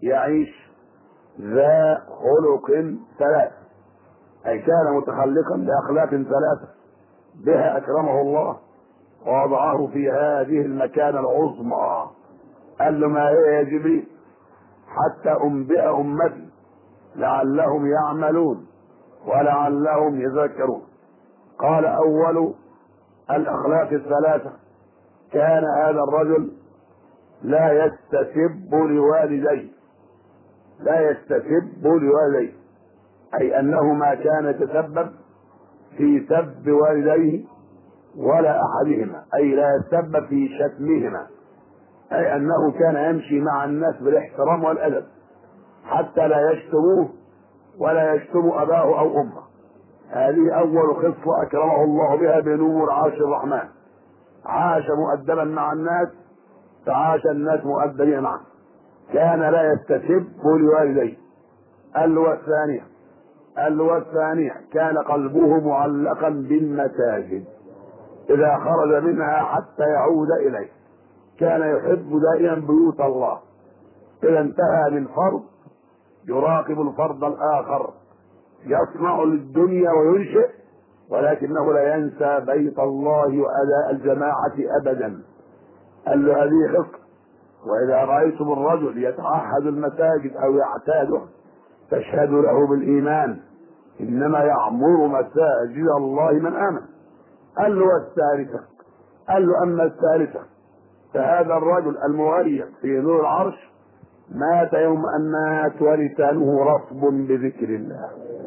يعيش ذا خلق ثلاث، أي كان متخلقا بأخلاق ثلاثة بها أكرمه الله ووضعه في هذه المكانة العظمى. قال له ما هي يا جبريل؟ حتى أنبئ أمتي لعلهم يعملون ولعلهم يذكرون. قال أول الأخلاق الثلاثة كان هذا الرجل لا يستسب لوالديه، لا يستسب لوالديه، أي أنه ما كان يتسبب في سب والديه ولا أحدهما، أي لا يتسبب في شتمهما، أي أنه كان يمشي مع الناس بالاحترام والأدب حتى لا يشتموه ولا يشتم أباه أو أمه. هذه أول خصلة أكرمه الله بها بنور عرش الرحمن. عاش مؤدبا مع الناس فعاش الناس مؤدبين معه. كان لا يستسب لوالديه. قال له الثانية قال له الثانية كان قلبه معلقا بالمساجد، إذا خرج منها حتى يعود إليه كان يحب دائما بيوت الله. إذا انتهى من فرض يراقب الفرض الآخر، يصنع للدنيا وينشئ، ولكنه لا ينسى بيت الله وأداء الجماعة أبدا. قال له هذه خصلة. وإذا رأيتم الرجل يتعهد المساجد أو يعتاده فاشهدوا له بالإيمان، إنما يعمر مساجد الله من آمن. قال له الثالثة قال له أما الثالثة فهذا الرجل المغيب في نور العرش مات يوم أن مات ولسانه رطب بذكر الله،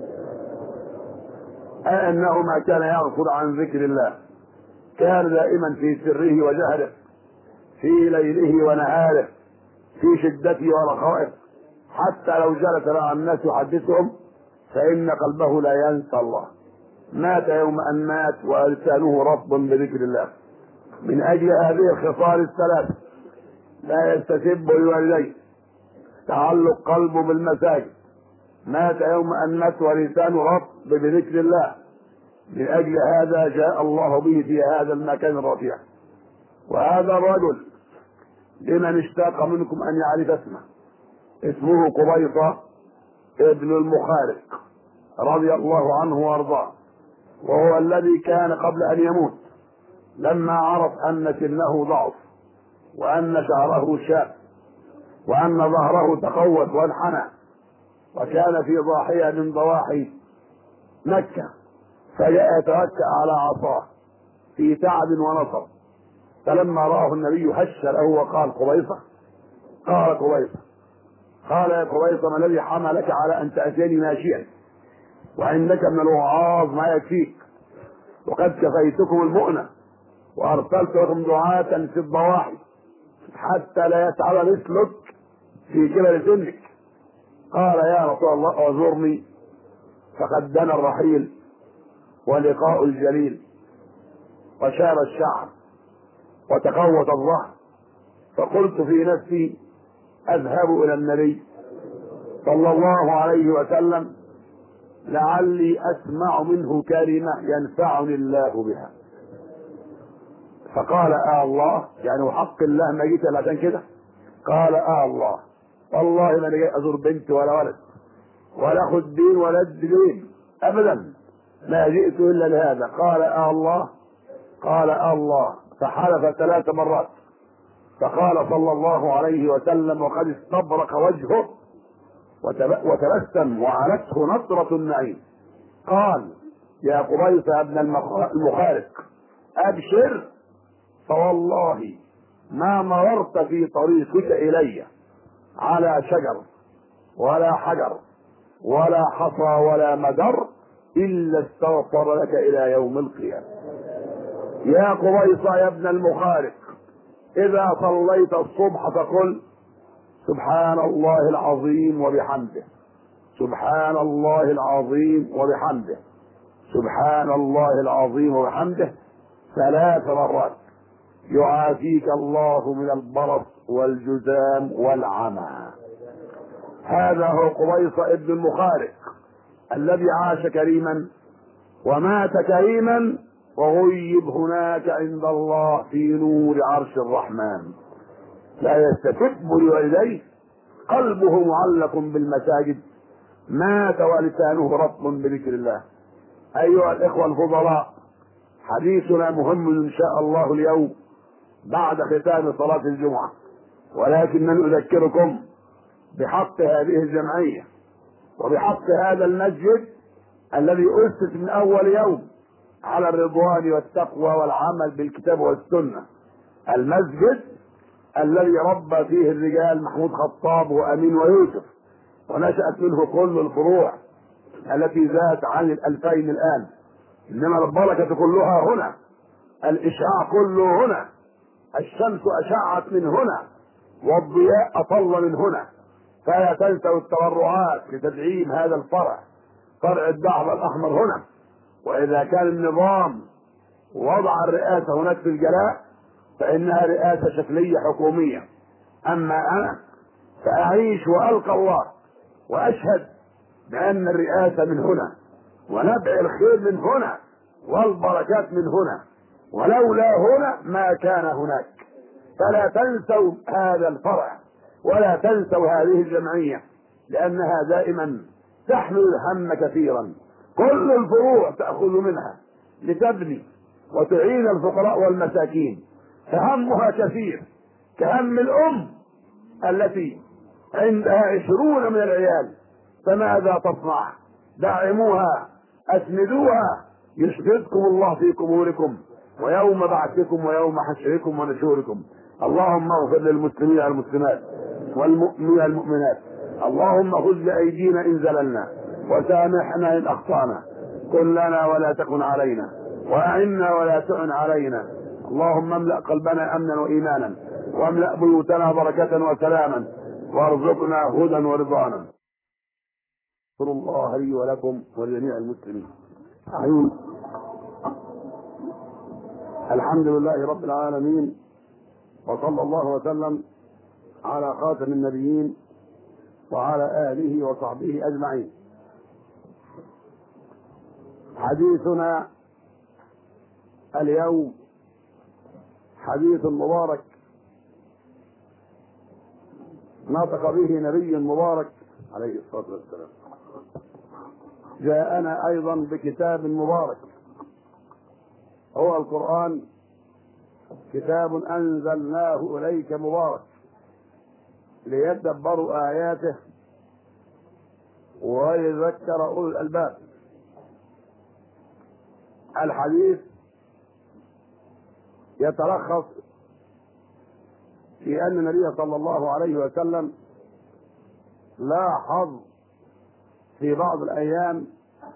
أي أنه ما كان يغفل عن ذكر الله، كان دائما في سره وجهره، في ليله ونهاره، في شدته ورخائه، حتى لو جلس مع الناس يحدثهم فإن قلبه لا ينسى الله. مات يوم أن مات ولسانه رطب بذكر الله. من أجل هذه الخصال الثلاث لا يستسب لوالديه، تعلق قلبه بالمساجد، مات يوم أن مات ولسانه رطب بذكر الله. من أجل هذا جاء الله به في هذا المكان الرفيع. وهذا الرجل لمن اشتاق منكم أن يعرف اسمه، اسمه قبيصة ابن المخارق رضي الله عنه وارضاه، وهو الذي كان قبل أن يموت لما عرف أن سنه ضعف وأن شعره شاب وأن ظهره تقوس وانحنى، وكان في ضاحية من ضواحي مكة، فجاء يتوكأ على عصاه في تعب ونصب. فلما رآه النبي هش له وقال قبيصة، قال قبيصة قال يا قبيصة ما الذي حملك على أن تأتيني ماشيا وعندك من الوعاظ ما يكفيك، وقد كفيتكم المؤنة وأرسلت لكم دعاة في الضواحي حتى لا يتعب مثلك في كبر سنك. قال يا رسول الله اعذرني، فقد دنا الرحيل ولقاء الجليل وشاب الشعر وتقوت الظهر. فقلت في نفسي اذهب الى النبي صلى الله عليه وسلم لعلي اسمع منه كلمة ينفعني الله بها. فقال آه الله، يعني وحق الله ما جيت الا عشان كده؟ قال آه الله والله ما انا جاي ازور بنت ولا ولد ولا اخد دين ولا الدين ابدا، ما جئت الا لهذا. قال آه الله قال آه الله فحلف ثلاث مرات. فقال صلى الله عليه وسلم وقد استبرق وجهه وتبسم وعلته نظرة النعيم، قال يا قبيصة يا ابن المخارق ابشر، فوالله ما مررت في طريقك الي على شجر ولا حجر ولا حصى ولا مدر الا استغفر لك الى يوم القيامة. يا قبيصة يا ابن المخارق اذا صليت الصبح فقل سبحان الله العظيم وبحمده، سبحان الله العظيم وبحمده، سبحان الله العظيم وبحمده ثلاث مرات، يعافيك الله من البرص والجذام والعمى. هذا هو قبيصة ابن المخارق الذي عاش كريما ومات كريما وغيب هناك عند الله في نور عرش الرحمن. لا يستسب لوالديه قلبه معلق بالمساجد مات ولسانه رطب بذكر الله. أيها الإخوة الفضلاء، حديثنا مهم إن شاء الله اليوم بعد ختام صلاة الجمعة، ولكن نذكركم بحق هذه الجمعية وبحق هذا المسجد الذي أسس من أول يوم على الرضوان والتقوى والعمل بالكتاب والسنة، المسجد الذي ربى فيه الرجال محمود خطاب وأمين ويوسف، ونشأت منه كل الفروع التي زادت عن الألفين الآن، إنما البركة كلها هنا، الإشعاع كله هنا، الشمس أشعت من هنا والضياء أطل من هنا. فلا تنسوا التبرعات لتدعيم هذا الفرع، فرع الدعوة الأحمر هنا. وإذا كان النظام وضع الرئاسة هناك في الجلاء فإنها رئاسة شكلية حكومية، أما أنا فأعيش وألقى الله وأشهد بأن الرئاسة من هنا ونبع الخير من هنا والبركات من هنا، ولولا هنا ما كان هناك. فلا تنسوا هذا الفرع ولا تنسوا هذه الجمعية، لأنها دائما تحمل الهم كثيرا، كل الفروع تأخذ منها لتبني وتعين الفقراء والمساكين، فهمها كثير كهم الأم التي عندها عشرون من العيال، فماذا تصنع؟ دعموها، أسندوها، يشهدكم الله في قبوركم ويوم بعثكم ويوم حشركم ونشوركم. اللهم اغفر للمسلمين والمسلمات والمؤمنين والمؤمنات، اللهم خذ بأيدينا إن زللنا وسامحنا إن أخطأنا، كن لنا ولا تكن علينا، وأعنا ولا تعن علينا. اللهم املأ قلبنا أمنا وإيمانا، واملأ بيوتنا بركة وسلاما، وارزقنا هدى ورضوانا. أشكر الله لي ولكم ولجميع المسلمين. أعين. الحمد لله رب العالمين، وصلى الله وسلم على خاتم النبيين وعلى آله وصحبه أجمعين. حديثنا اليوم حديث مبارك نطق به نبي مبارك عليه الصلاة والسلام، جاءنا أيضا بكتاب مبارك هو القرآن، كتاب أنزلناه إليك مبارك ليدبروا آياته ويذكر أولو الألباب. الحديث يتلخص في أن النبي صلى الله عليه وسلم لاحظ في بعض الأيام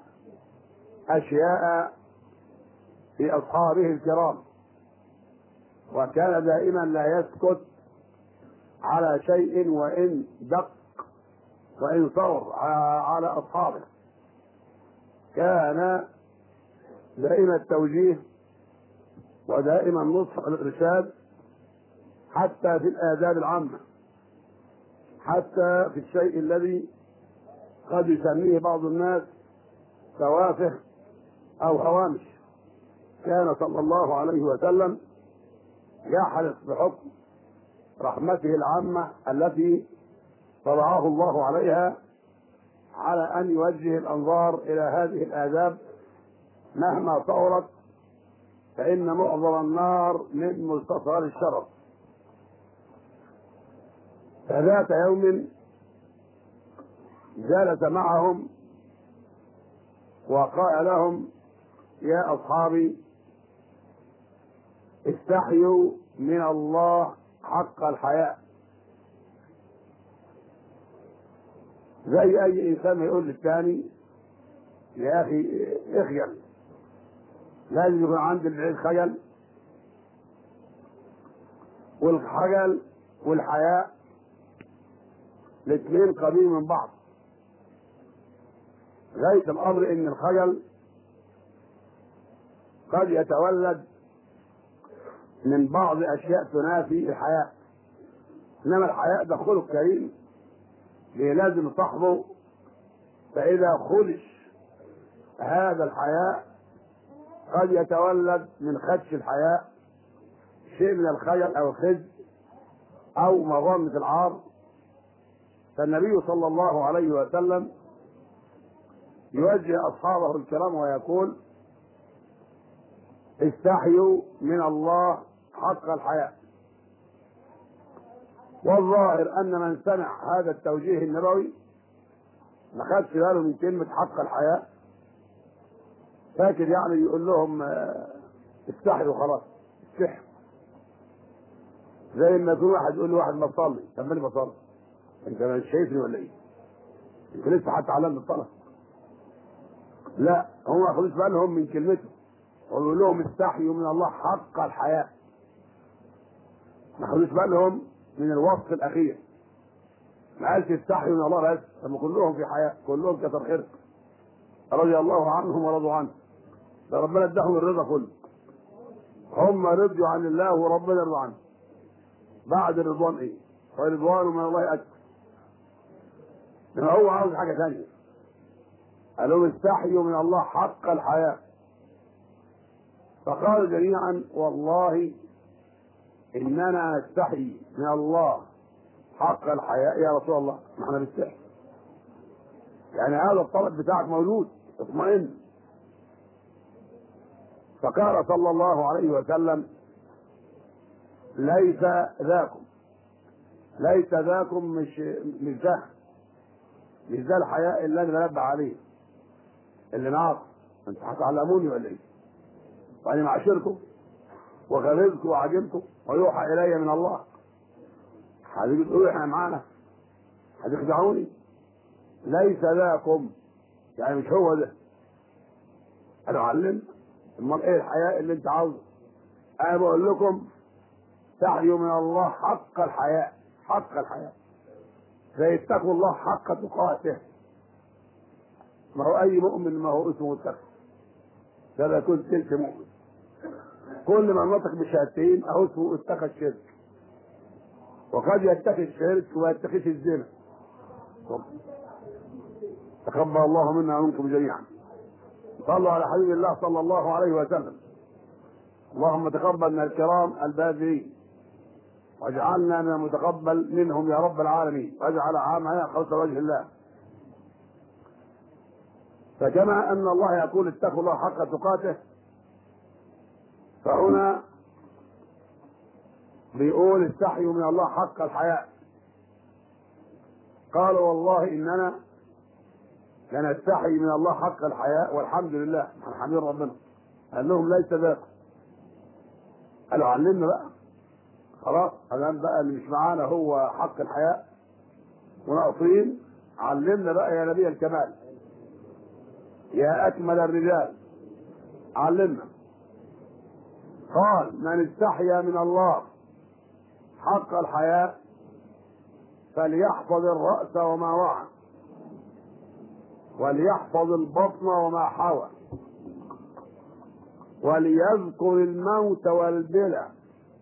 أشياء في أصحابه الكرام، وكان دائما لا يسكت على شيء وإن دق وإن صغر على أصحابه، كان دائما التوجيه ودائما النصح والإرشاد، حتى في الآداب العامة، حتى في الشيء الذي قد يسميه بعض الناس توافه أو هوامش، كان صلى الله عليه وسلم يحرص بحكم رحمته العامة التي طلعه الله عليها على أن يوجه الأنظار إلى هذه الآداب مهما صورت، فإن معظم النار من مستصغر الشرف. فذات يوم جلس معهم وقال لهم: يا أصحابي، استحيوا من الله حق الحياء. زي أي إنسان يقول للثاني: يا أخي اخجل، لازم يكون عند البعيد خجل، والخجل والحياء الاثنين قريبين من بعض، ليس الأمر إن الخجل قد يتولد من بعض أشياء تنافي الحياء، إنما الحياء ده خلق كريم لازم صاحبه، فإذا خلش هذا الحياء قد يتولد من خدش الحياء شيء من الخجل أو الخزي أو مظنة العار، فالنبي صلى الله عليه وسلم يوجه أصحابه الكرام ويقول استحيوا من الله حق الحياء. والظاهر أن من سمع هذا التوجيه النبوي ما خدش باله من كلمة حق الحياء، فاكر يعني يقول لهم استحيوا خلاص استحوا، زي ما يكون واحد يقول لواحد ما تصلي، طب ماني بصلي، انت مش شايفني ولا ايه؟ انت لسه حتى علمت الصلاه؟ لا، هم ما خدوش بالهم من كلمته، ويقول لهم استحيوا من الله حق الحياء، ما خدوش بالهم من الوصف الاخير، ما قالش استحيوا من الله بس، لما كلهم في حياء، كلهم كتر خير رضي الله عنهم ورضوا عنه، ده ربنا اداهم الرضا كله، هم رضوا عن الله وربنا يرضى عنه. بعد الرضوان ايه؟ ورضوان من الله اكبر. لما هو عاوز حاجه ثانيه، قال لهم استحيوا من الله حق الحياء. فقالوا جميعا والله اننا نستحي من الله حق الحياء يا رسول الله، ما احنا بنستحي، يعني هذا الطلب بتاعك موجود، اطمئن. فقال صلى الله عليه وسلم ليس ذاكم، ليس ذاكم مش مش ده مش ده الحياء اللي انا بنبه عليه، اللي ناقص، انتوا هتعلموني ولا ايه؟ وانا معاشركم وغرزكم وعجبكم ويوحى الي من الله، هتيجوا تقولوا احنا معانا، هتخدعوني؟ ليس ذاكم يعني مش هو ده، انا علمت، امال ايه الحياء اللي انت عاوزه؟ انا بقول لكم استحيوا من الله حق الحياء، حق الحياء، زي اتقوا الله حق تقاته. ما هو اي مؤمن ما هو اسمه متقي، ده يكون تلك مؤمن، كل ما نطق بشهادتين اهو اسمه اتقى الشرك، وقد يتقي الشرك وما يتقيش الزنا. تقبل الله منا ومنكم جميعا. صلوا على حبيب الله صلى الله عليه وسلم. اللهم تقبل من الكرام الباذلين، واجعلنا من المتقبل منهم يا رب العالمين، واجعل عامنا خلص وجه الله. فكما ان الله يقول اتقوا الله حق تقاته، فهنا بيقول استحيوا من الله حق الحياء. قالوا والله اننا لنستحي من الله حق الحياء والحمد لله، حميد ربنا. قال لهم ليس ذاك، قالوا علمنا بقى خلاص، الان بقى اللي مش معانا هو حق الحياء وناقصين، علمنا بقى يا نبي الكمال يا اكمل الرجال، علمنا. قال من استحيا من الله حق الحياء فليحفظ الرأس وما وعى، وليحفظ البطن وما حوى، وليذكر الموت والبلى،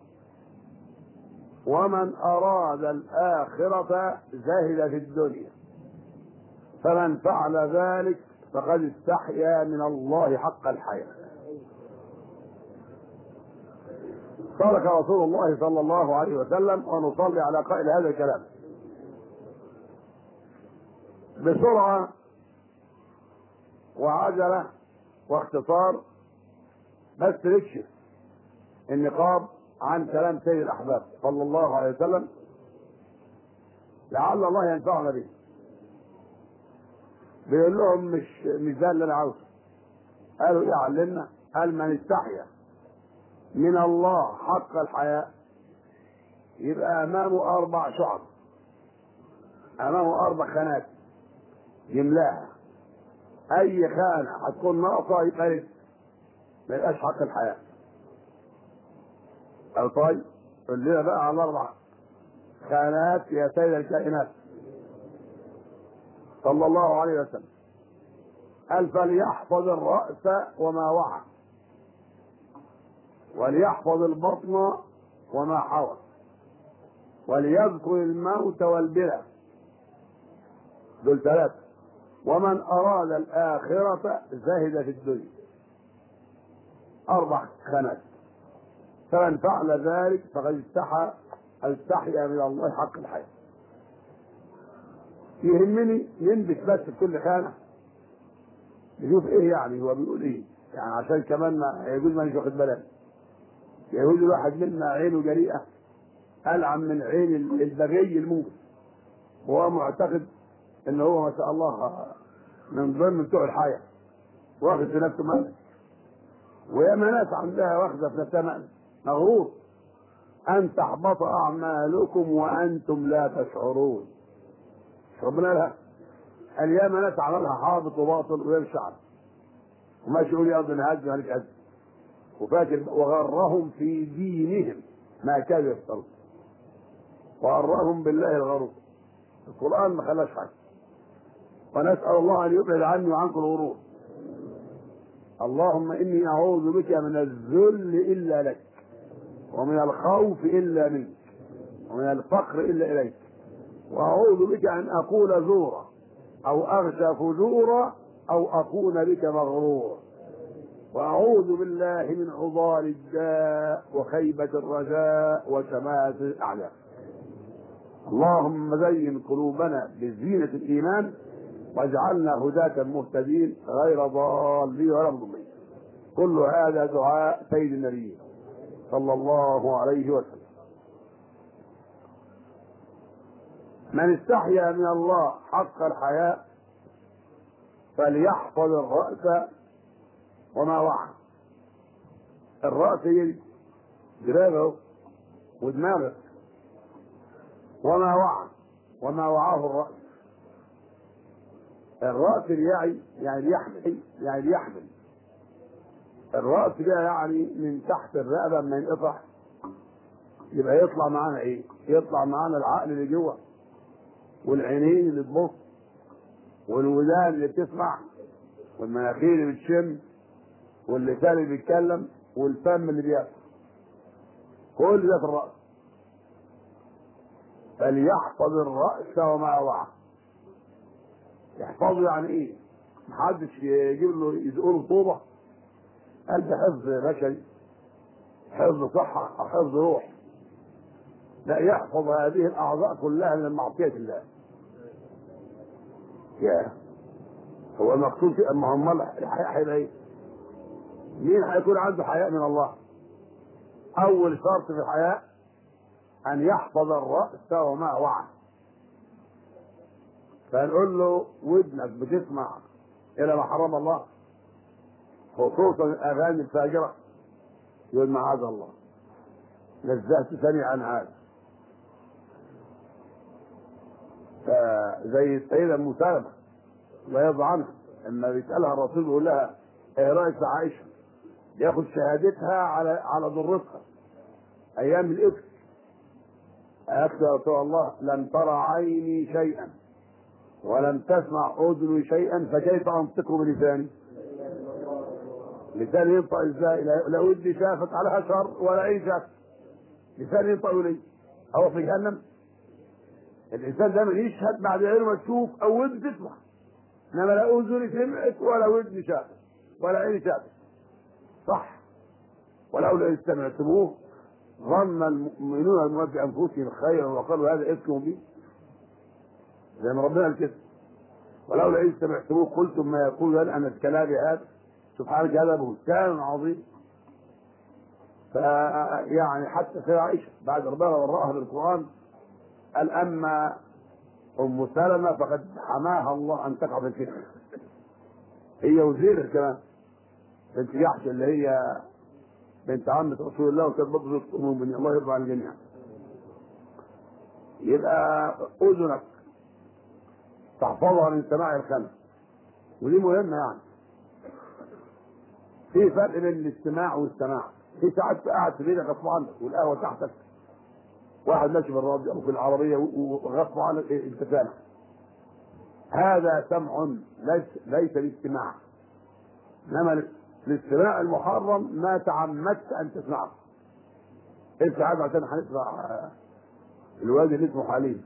ومن أراد الآخرة زهد في الدنيا، فمن فعل ذلك فقد استحيا من الله حق الحياء. صدق رسول الله صلى الله عليه وسلم، ونصلي على قائل هذا الكلام. بسرعة وعجلة واختصار، بس نكشف النقاب عن كلام سيد الأحباب صلى الله عليه وسلم لعل الله ينفعنا به. بيقول لهم مش مش ده اللي انا عاوزه. قالوا ايه علمنا؟ قال من استحيا من الله حق الحياء يبقى امامه اربع شعب، امامه اربع خانات يملاها، اي خانه هتكون ناقصه يبقى لسه ما يبقاش حق الحياء. قال طيب قول لنا بقى على اربع خانات يا سيد الكائنات صلى الله عليه وسلم. قال فليحفظ الرأس وما وعى، وليحفظ البطن وما حوى، وليذكر الموت والبلى، دول ثلاثة. ومن أراد الآخرة زهد في الدنيا، أربع خانات. فمن فعل ذلك فقد استحى استحيا من الله حق الحياة. يهمني ننبت بس في كل خانه نشوف ايه يعني هو بيقول ايه، يعني عشان كمان ما يجوز ما مش واخد بالك. يجوز الواحد منا عينه جريئه ألعن من عين البغي الموجود، وهو معتقد ان هو ما شاء الله من ضمن بتوع الحياه واخد في نفسه مال، وياما ناس عندها واخده في نفسها مال مغرور. ان تحبط اعمالكم وانتم لا تشعرون. ربنا لها قال ياما ناس عملها حابط وباطل ويمشي عنه وماشي يقول يا ابن هز مالك هز، وفاكر وغرهم في دينهم ما كانوا يفترون، وغرهم بالله الغرور. القران ما خلاش حاجه، ونسال الله ان يبعد عني وعنكم الغرور. اللهم اني اعوذ بك من الذل الا لك، ومن الخوف الا منك، ومن الفقر الا اليك، واعوذ بك ان اقول زورا او اغشى فجورا او اكون بك مغرورا، واعوذ بالله من عضال الداء وخيبه الرجاء وشماتة الاعداء. اللهم زين قلوبنا بزينه الايمان واجعلنا هداة مهتدين غير ضالين ولا مضلين. كل هذا دعاء سيد النبي صلى الله عليه وسلم. من استحيا من الله حق الحياء فليحفظ الرأس وما وعى. الرأس يجي دماغه ودماغه، وما وعى وما وعاه الرأس. الرأس اليعي يعني بيحمل، يعني بيحمل. الرأس ده يعني من تحت الرقبة لما ينقطع يبقى يطلع معانا ايه؟ يطلع معانا العقل اللي جوه، والعينين اللي تبص، والودان اللي بتسمع، والمناخير اللي بتشم، واللسان اللي بيتكلم، والفم اللي بياكل. كل ده في الرأس. فليحفظ الرأس وما وعى. يحفظه يعني ايه؟ محدش يجيب له يزقله طوبه. قال ده حفظ بشري، حفظ صحه او حفظ روح. لا، يحفظ هذه الاعضاء كلها من معصيه الله. يا هو المقصود في اما هم الحياء هيبقى ايه؟ مين هيكون عنده حياء من الله؟ اول شرط في الحياء ان يحفظ الراس وما وعى. فنقول له ودنك بتسمع الى ما حرم الله، خصوصا الاغاني الفاجره، يقول معاذ الله نزهت ثاني عن هذا. فزي السيده ام سلمه الله يرضى عنها لما بيسالها الرسول بيقول لها ايه رايك في عائشه؟ ياخد شهادتها على على ضرتها ايام الافك. قالت يا رسول الله لم ترى عيني شيئا ولم تسمع اذني شيئا فكيف انطقه بلساني؟ لساني ينطق ازاي؟ لا ودي شافت عليها شر ولا عين شافت. لساني ينطق لي هو في جهنم؟ الانسان دايما يشهد بعد عينه ما تشوف او ودن تسمع، انما لا اذني سمعت ولا ودن شافت ولا عين شافت. صح؟ ولولا اذ سمعتموه ظن المؤمنون المؤمنون بانفسهم خيرا وقالوا هذا افك مبين. زي ما ربنا قال كده ولولا اذ سمعتموه قلتم ما يقول لنا ان الكلام هذا سبحانك هذا بهتان عظيم. فيعني حتى في عائشه بعد ربنا وراها بالقران قال اما ام سلمه فقد حماها الله ان تقع في الفتنه. هي وزير كمان بنت جحش اللي هي بنت عمة رسول الله وكانت برضه ام المؤمنين الله يرضى عن الجميع. يبقى اذنك تحفظها من سماع الخمس، ودي مهمه. يعني في فرق بين الاستماع والسماع. في ساعات قاعد في بيتك غصب عنك والقهوه تحتك، واحد ماشي بالراديو او في العربيه وغصب عنك انت سامع، هذا سمع ليس ليس الاستماع. انما الاستماع المحرم ما تعمدت ان تسمعه. انت قاعد عشان هنسمع الواد اللي اسمه حليم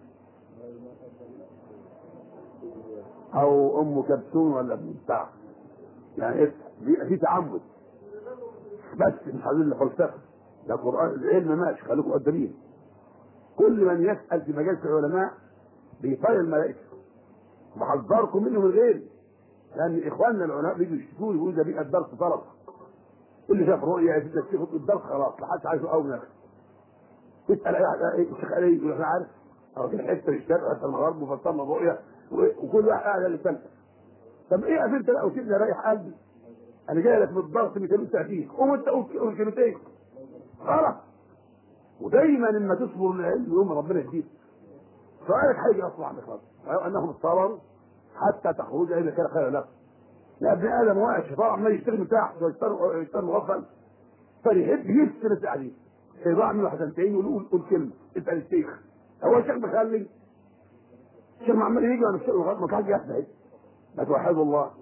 او ام كبسون ولا ابن بتاع، يعني في تعمد بس مش عايزين الفلسفه. ده قران العلم ماشي، خليكم مقدرين. كل من يسال في مجالس العلماء بيطير الملائكه بحذركم منه من غيري، لان اخواننا العلماء بيجوا يشتكوا يقولوا ده بيئه الدرس طلب، اللي شاف رؤيه يفيد تشوف الدرس خلاص لا حد عايزه قوي نفسه. اسال اي واحد الشيخ علي يقول احنا عارف او في حته الشرق حته الغرب وفصلنا الرؤيه وكل واحد قاعد على الثالثه. طب ايه انت لا وسيبني اريح قلبي، انا جاي لك من الدرس ميتين وثلاثين قوم انت قول كلمتين خلاص. ودايما لما تصبر للعلم يوم ربنا يهديك. سؤالك هيجي اصلا عن اخلاص انهم صبروا حتى تخرج الى كان خير لك. لا ابن ادم واقع شيطان عمال يشتغل من تحت ويشتغل مغفل فيحب يفسر التعليم يضاع منه حسنتين ويقول قول كلمه اسال الشيخ. هو الشيخ مخلي الشيخ عمال يجي وانا الشيخ غلط ما حاجه يحدث ما توحدوا الله.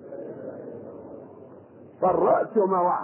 فالراس وما وعى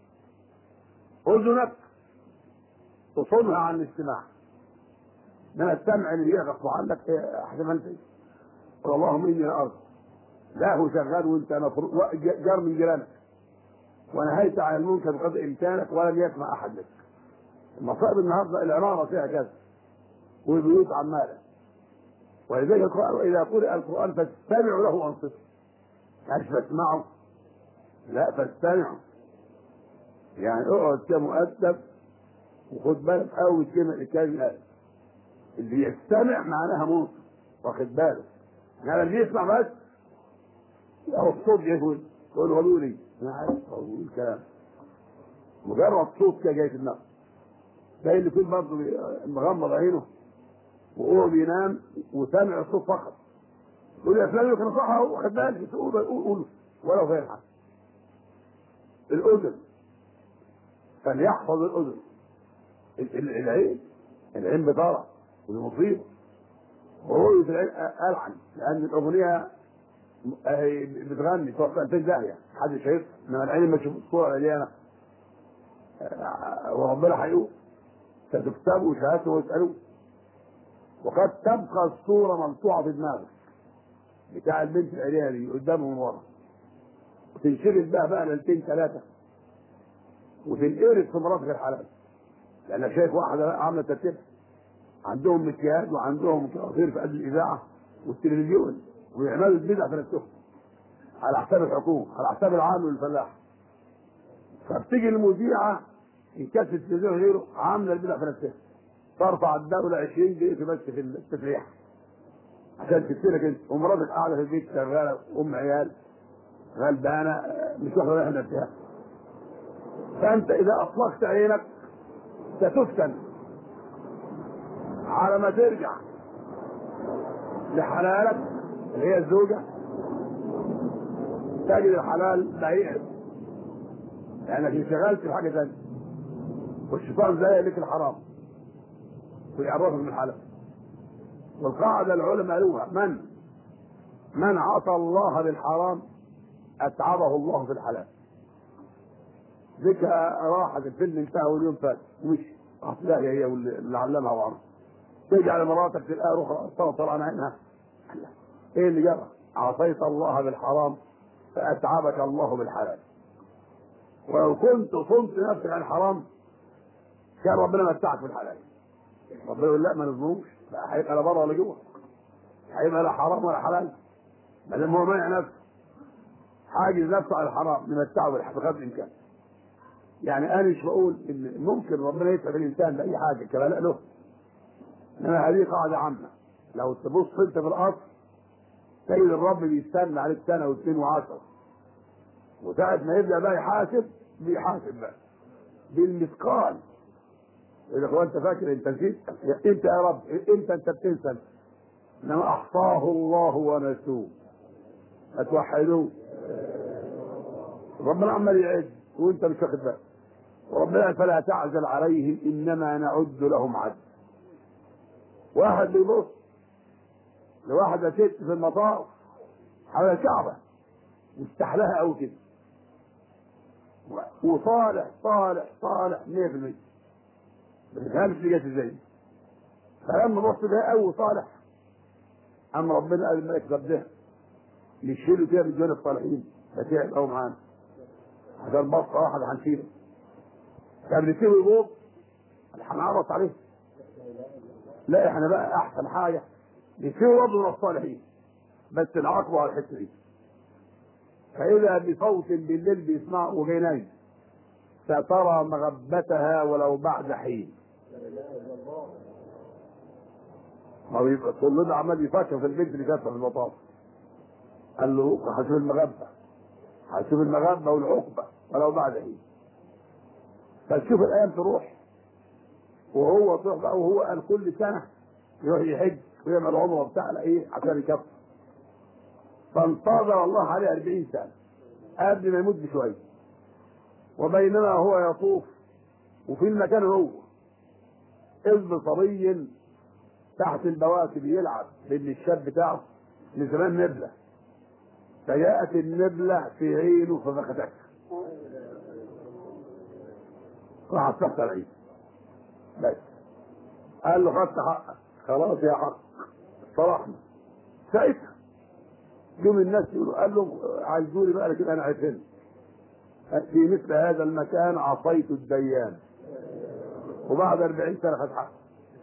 اذنك تصونها عن الاستماع. انما السمع اللي يغصب عنك احسن ما انت اللهم اني الارض لا هو شغال وانت جار من جيرانك ونهيت عن المنكر بقدر امكانك ولم يسمع احد لك. المصائب النهارده العماره فيها كذا والبيوت عماله. ولذلك القران واذا قرئ القران فاستمعوا له وانصتوا. مش فاسمعوا لا فاستمعوا. يعني اقعد كمؤدب وخد بالك اول كلمه الكلمه اللي يستمع معناها منصت واخد بالك. يعني اللي يسمع بس او الصوت يقول يقول قولوا لي انا عارف اقول الكلام مجرد صوت كده جاي في النفس. ده اللي يكون برضه مغمض عينه وهو بينام وسامع الصوت فقط يقول يا فلان كان صح اهو واخد بالك تقول قول ولو غير حاجه. الاذن فليحفظ الاذن. العين العين بطرع ودي مصيبه ورؤيه العين العن لان الاغنيه بتغني توقع ألفين داهيه حد شايف انما العين ما تشوف الصوره مليانه وربنا هيقول ستكتبوا شهادته ويسالوه. وقد تبقى الصوره مقطوعه في دماغك بتاع البنت العريانه دي قدامه من ورا وتنشغل بها بقى ليلتين ثلاثه وتنقرف في مرات غير حلال لانك شايف واحده عامله ترتيب عندهم مكياج وعندهم كوافير في قلب الاذاعه والتلفزيون ويعملوا البدع في نفسهم على حساب الحكومه على حساب العامل والفلاح. فبتيجي المذيعه ان كانت التلفزيون غيره عامله البدع في نفسها ترفع الدوله عشرين جنيه بس في التسريح عشان تكسرك انت ومراتك قاعده في البيت شغاله ام عيال غلبانه مش واخده بالها نفسها. فانت اذا اطلقت عينك ستفتن على ما ترجع لحلالك اللي هي الزوجه تجد الحلال بعيد لانك انشغلت في حاجه ثانيه والشيطان زي لك الحرام ويعرفك من الحلال. والقاعده العلماء قالوها من من عصى الله بالحرام اتعبه الله في الحلال. ذكى راحت الفيلم انتهى واليوم فات ومشي راحت لا هي واللي علمها وعمر ترجع لمراتك تلقاها روح تغطر عن عينها ايه اللي جرى؟ عصيت الله بالحرام فاتعبك الله بالحلال. ولو كنت صمت نفسك عن الحرام كان ربنا متعك بالحلال. ربنا يقول لا ما نظلموش لا هيبقى لا بره ولا جوه هيبقى لا حرام ولا حلال ما دام هو مانع نفسه حاجز نفسه على الحرام نمتعه بقدر الامكان. يعني انا مش بقول ان ممكن ربنا يتعب الانسان باي حاجه كبلاء له انما هذه قاعده عامه. لو تبص انت في الاصل تجد الرب بيستنى عليك سنه واثنين وعشره وساعه ما يبدا بقى يحاسب بيحاسب بقى بالمثقال. اذا هو انت فاكر انت نسيت انت يا رب انت انت بتنسى انما احصاه الله ونسوه اتوحدوه. ربنا عمال يعد وانت مش واخد بالك وربنا فلا تعجل عليهم انما نعد لهم عد. واحد بيبص لواحده ست في المطار على الكعبه مستحلها قوي كده وصالح صالح صالح مية في المية ما تفهمش دي جت ازاي. فلما بص ده قوي صالح اما ربنا قال الملك طب ده يشيلوا كده بالجنة الصالحين فتعب قوي معانا عشان بصه واحده هنشيله كان بنسيبه يبوظ هنعرض عليه. لا احنا بقى احسن حاجه نسيبه برضه من الصالحين بس العقبه على الحته دي. فاذا بصوت بالليل بيسمعه وجاي نايم سترى مغبتها ولو بعد حين. ما بيبقى كل ده عمال يفكر في البنت اللي كانت في المطاف. قال له هشوف المغبه، هشوف المغبه والعقبه ولو بعد حين. فتشوف الايام تروح وهو تروح بقى، وهو قال كل سنه يروح يحج ويعمل عمره بتاع ايه عشان يكفر. فانتظر الله عليه أربعين سنه قبل ما يموت بشويه. وبينما هو يطوف وفي المكان هو ابن صبي تحت البواسي بيلعب بابن الشاب بتاعه من زمان نبله، فجاءت النبله في عينه ففقدتها. راحت تحت العين بس. قال له خدت حقك خلاص يا حق صرحنا. ساعتها يوم الناس يقولوا قال له عايزوني بقى لكن انا عارفين في مثل هذا المكان عصيت الديان. وبعد أربعين سنه خد حقه.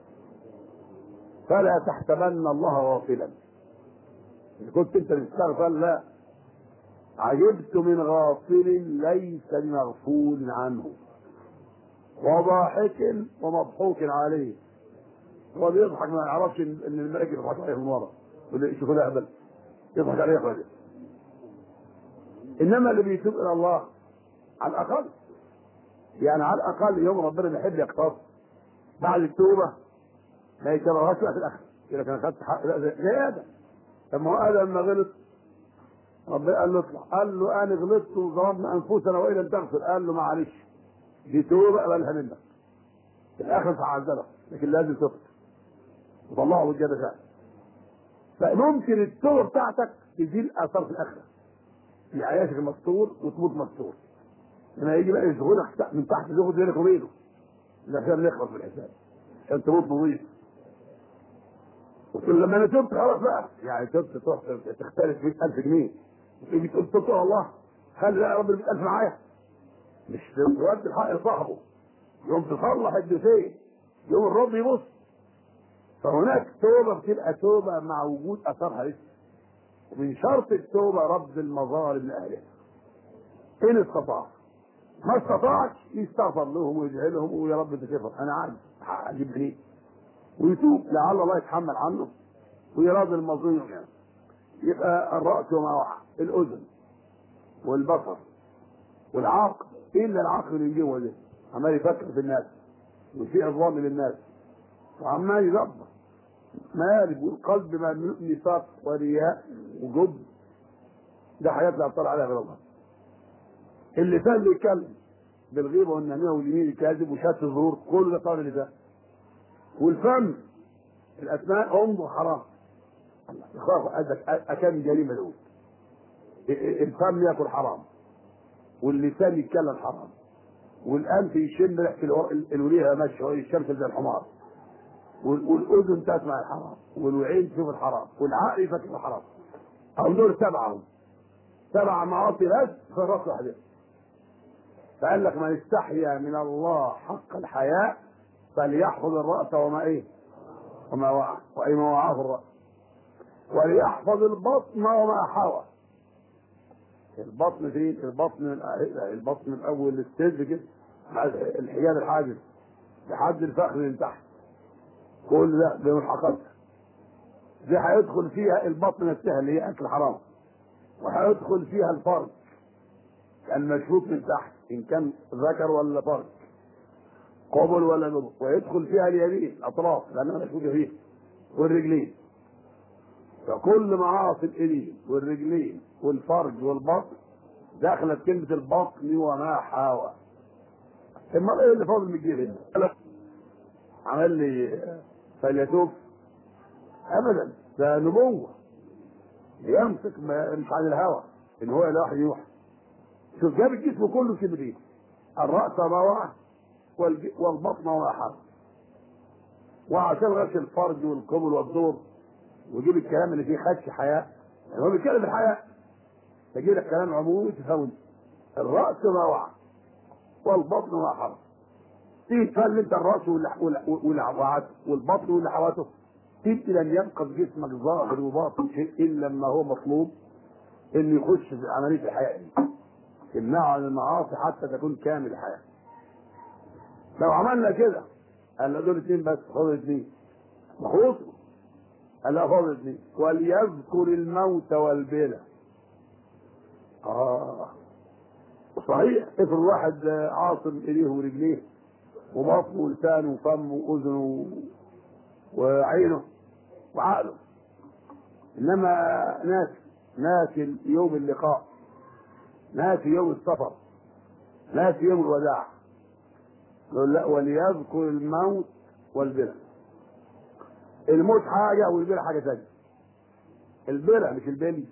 فلا تحسبن الله غافلا. كنت انت تستغفر لا، عجبت من غافل ليس بمغفول عنه وضاحك ومضحوك عليه. هو بيضحك ما يعرفش ان الملك يضحك عليه من ورا، يقول شوفوا ده اهبل يضحك عليه خالد. انما اللي بيتوب الى الله على الاقل، يعني على الاقل يوم ربنا بيحب يقتص بعد التوبه ما يكررهاش بقى في الاخر. يقول لك انا خدت حق لا زي ادم. طب ما هو ادم ما غلط ربنا قال له اطلع، قال له انا غلطت وظلمنا انفسنا وان لم تغفر، قال له معلش دي توبه اقبلها منك في الاخر هعذبك لكن لازم تغفر وطلعه بالجنه فعلا. فممكن التوبه بتاعتك تزيل اثار في الاخره يعيشك مستور وتموت مستور. لما يجي بقى يشغلك من تحت ياخد بينك وبينه عشان نخلص من الحساب عشان تموت نظيف. وتقول لما انا تبت خلاص بقى يعني تبت تروح تختلف مئة ألف جنيه وتيجي تقول تبت الله خلي بقى رب ال مئة ألف معايا مش تودي الحق لصاحبه يوم تصلح الدفين يوم الرب يبص. فهناك توبه بتبقى توبه مع وجود اثارها لسه. ومن شرط التوبه رد المظالم لاهلها ان استطاع. ما استطاعش يستغفر لهم ويجعلهم ويقول يا رب انت كيف انا عاجز اجيب منين ويتوب لعل الله يتحمل عنه ويراضي المظلوم. يعني يبقى الراس وما وعى الاذن والبصر والعقل الا العقل اللي جوه ده عمال يفكر في الناس ويشيع الظن للناس وعمال يظبط مالك والقلب مملوء نفاق ورياء وجبن. ده حياه لا يطلع عليها غير الله. اللسان اللي يتكلم بالغيبه والنميمه واليمين الكاذب وشات الظهور كل ده طالع لسان. والفم الاسماء امضى حرام. يخاف قدك اكان جريمه دول. الفم ياكل حرام واللسان يتكلم حرام والانف يشم ريحه الوليها ماشيه الشمس زي الحمار والاذن تسمع الحرام والعين تشوف الحرام والعقل يفكر الحرام. او دول سبعه سبع معاصي بس في الراس واحده. فقال لك من استحيا من الله حق الحياء فليحفظ الراس وما ايه وما وعى واي ما وعاه الراس وليحفظ البطن وما حوى. البطن فين؟ البطن من البطن من اول الصدر كده الحجاب الحاجز لحد الفخذ من تحت كل ده بملحقاتها. دي هيدخل فيها البطن نفسها اللي هي اكل حرام وهيدخل فيها الفرج المشفوط من تحت ان كان ذكر ولا فرج قبل ولا نبل ويدخل فيها اليمين الاطراف لانها مشفوط فيها والرجلين. فكل معاصي الايدين والرجلين والفرج والبطن داخله كلمه البطن وما حاوى. امال ايه اللي فاضل من الجيب هنا؟ عمل لي فليتوب ابدا ده نبوه يمسك مش عن الهوى ان هو الواحد يوحى. شوف جاب الجسم كله في بديه الراس ما وعى والبطن وما حوى وعشان غش الفرج والقبل والدور ويجيب الكلام اللي فيه خدش حياء. يعني هو بيتكلم الحياء تجيب لك كلام عمومي تفهم. الراس ما وعى والبطن ما حوى. تيجي تفهم انت الراس واللي وعته والبطن واللي حواته تبقى لن يبقى في جسمك ظاهر وباطن شيء الا لما هو مطلوب انه يخش في عمليه الحياه دي، تمنعه عن المعاصي حتى تكون كامل الحياه. لو عملنا كده قال لا دول اثنين بس، فاضل اثنين مخلوص، قال لا فاضل اثنين، وليذكر الموت والبلى. اه صحيح، افرض واحد عاصم ايديه ورجليه وبطنه ولسانه وفمه واذنه وعينه وعقله، انما ناسي ناسي يوم اللقاء، ناسي يوم السفر، ناسي يوم الوداع. يقول لا وليذكر الموت والبلى. الموت حاجه والبلى حاجه ثانيه. البلى مش البلي،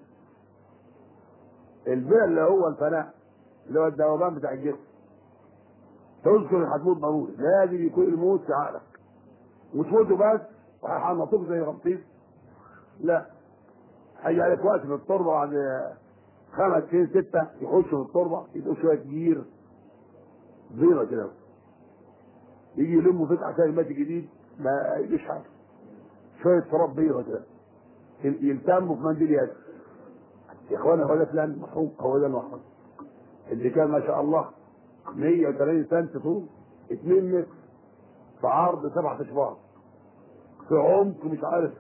البلى اللي هو الفناء، اللي هو الذوبان بتاع الجسم. تذكر انك هتموت ضروري، لازم يكون الموت في عقلك. وتموتوا بس وهيحنطوك زي غطيس؟ لا، هيجي عليك وقت في التربه بعد خمس سنين سته يخشوا في التربه يبقوا شويه جير بيضه كده، يجي يلموا فيك عشان المات الجديد ما يجيش حاجه، شويه تراب بيضه كده يلتموا في منديل يد. يا اخوانا هو ده فلان محروق، هو ده المحروق اللي كان ما شاء الله مية وثلاثين سم طول، اتنين متر في عرض سبعة اشبار، في عمق مش عارف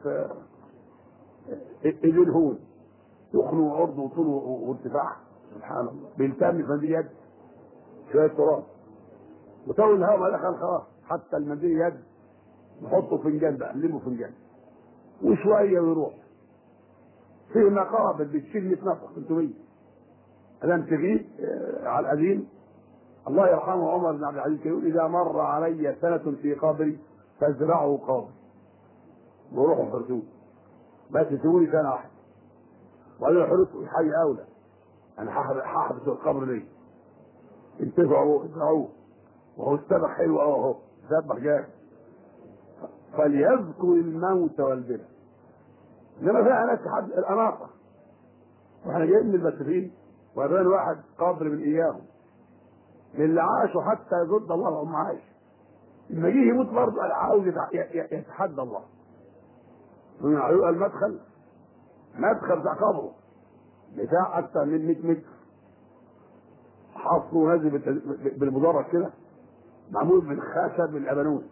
ايدين هون، تخن وعرض وطول وارتفاع، سبحان الله، بيلتم في منديل يد شويه تراب، وطول الهواء ما دخل خلاص، حتى المنديل يد نحطه فنجان بقى، نلمه فنجان وشويه ويروح. في مقابل بتشيل مية نفر ثلاثمية ادام تغيب على القديم. الله يرحمه عمر بن عبد العزيز يقول اذا مر علي سنه في قبري فازرعه قابل، وروحوا حرسوه بس سيبوني سنه واحده، وقالوا حرسوا الحي اولى، انا هحبس القبر ليه؟ انتفعوا ازرعوه، وهو السبخ حلو قوي اهو، سبخ جاي. فليذكر الموت والبلى. انما فيها ناس حد الاناقه، واحنا جايين من المسافرين وقابلنا واحد قابر من اياهم من اللي عاشوا حتى يرد الله لهم عاش، لما جه يموت برضه عاوز يتحدى الله. من عيوق المدخل، مدخل بتاع قبره بتاع اكثر من مية متر، حصره نازل بالمدرج كده، معمول من خشب الابانوس،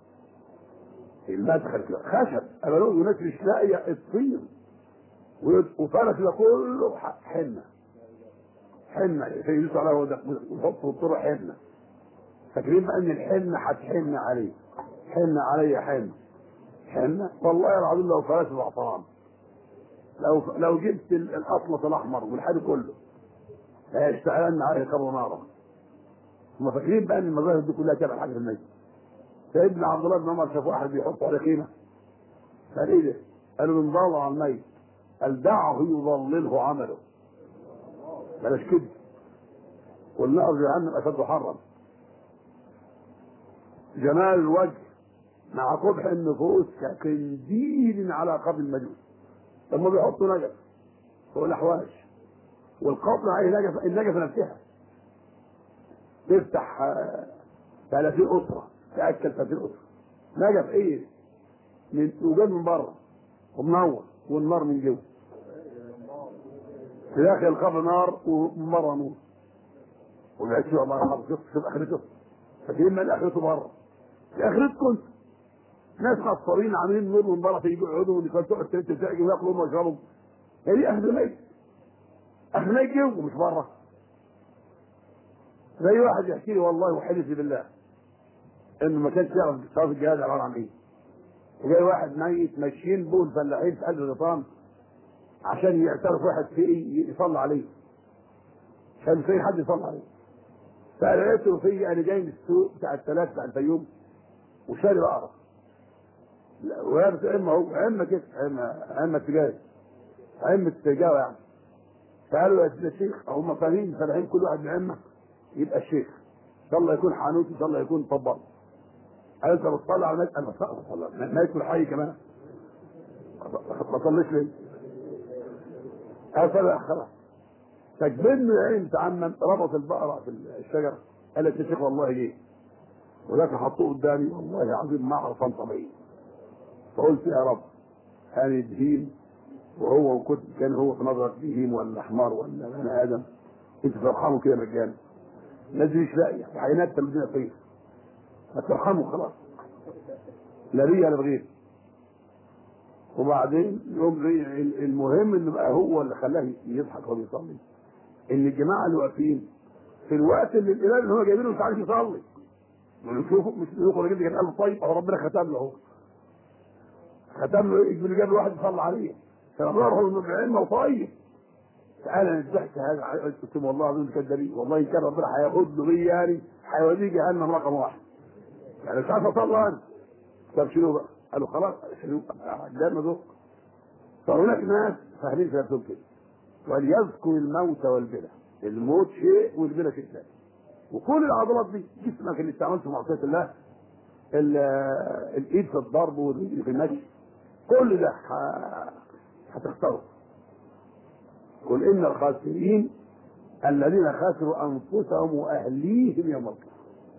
المدخل كده خشب ابانوس، وناس مش لاقيه الطين، وفرش ده كله حنه حنه يدوس عليها ويحط في الطرق حنه، فاكرين بقى ان الحنه هتحن عليه، حن علي حنه حنه. والله العظيم لو فرش زعفران، لو لو جبت الاطلس الاحمر والحادي كله لا يشتعلن عليه قبر نارا. هم فاكرين بقى ان المظاهر دي كلها تبع حاجه في الميت. سيدنا عبد الله بن عمر شاف واحد بيحط عليه قيمه، قال ايه ده؟ قالوا من ضل على الميت، قال دعه يضلله عمله، بلاش كده، والنار جهنم اشد حرا. جمال الوجه مع قبح النفوس كقنديل على قبر المجوس. لما بيحطوا نجف فوق الاحواش، والقبر عليه نجف، النجف نفسها تفتح ثلاثين اسره، تاكل ثلاثين اسره. نجف ايه؟ من وجاد من بره ومنور، والنار من جوه، في داخل القبر نار ومن بره نور. وبعد شو الله يرحمه، شوف شوف اخرته، فاكرين من اخرته بره؟ في اخرتكم ناس نصارين عاملين نور من بره، فيجوا يقعدوا واللي كانوا تقعد تلت تاجي وياكلوا ويشربوا. هي دي اخر الميت، اخر الميت جوه مش بره. زي واحد يحكي لي والله وحلف لي بالله انه ما كانش يعرف صلاه الجهاد عباره عن ايه. وجاي واحد ميت ماشيين بول فلاحين في قلب الغيطان عشان يعترف واحد فيه يصلي عليه، عشان في حد يصلي عليه. فلقيته في انا جاي من السوق بتاع الثلاث بتاع الفيوم وشاري بقره، وهي اما هو اما كده اما اما تجاري اما تجاره يعني. فقالوا يا شيخ هم فاهمين فلاحين كل واحد بعمه يبقى الشيخ، ان شاء الله يكون حانوت، ان شاء الله يكون طباخ. قال انت بتصلي على ميت؟ انا بصلي ميت الحي كمان، ما تصليش ليه؟ قال صلي خلاص. فكبرني العين تعمم، ربط البقره في الشجره، قالت يا شيخ والله جه وذاك حطوه قدامي والله العظيم ما اعرف انطق ايه. فقلت يا رب هاني بهيم، وهو كنت كان هو في نظرك بهيم ولا حمار ولا بني ادم، انت ترحمه كده مجانا. الناس دي مش لاقيه عينات تلميذ فيه، ما ترحمه خلاص، لا ليا ولا بغير. وبعدين يوم المهم انه بقى هو اللي خلاه يضحك وهو بيصلي، ان الجماعه اللي واقفين في الوقت اللي الامام اللي هو جايبينه مش عارف يصلي، شوفوا مش يخرج كده كان قلبه طيب، او ربنا ختم له اهو، ختم له اللي جاب واحد يصلي عليه، كان الله بعلمه وطيب. فانا الضحك هذا قلت له والله العظيم كذابين، والله ان كان ربنا هياخد له بيه يعني هيوديه جهنم رقم واحد، يعني مش عارف اصلي انا. طب شنو بقى؟ قالوا خلاص شنو قدامنا دول. فهناك ناس فاهمين في نفسهم كده، وليذكر الموت والبلى، الموت شيء والبلى شيء ثاني. وكل العضلات دي جسمك اللي استعملته في معصيه الله، الايد في الضرب والرجل في المشي، كل ده هتخسره. قل ان الخاسرين الذين خسروا انفسهم واهليهم يوم القيامه.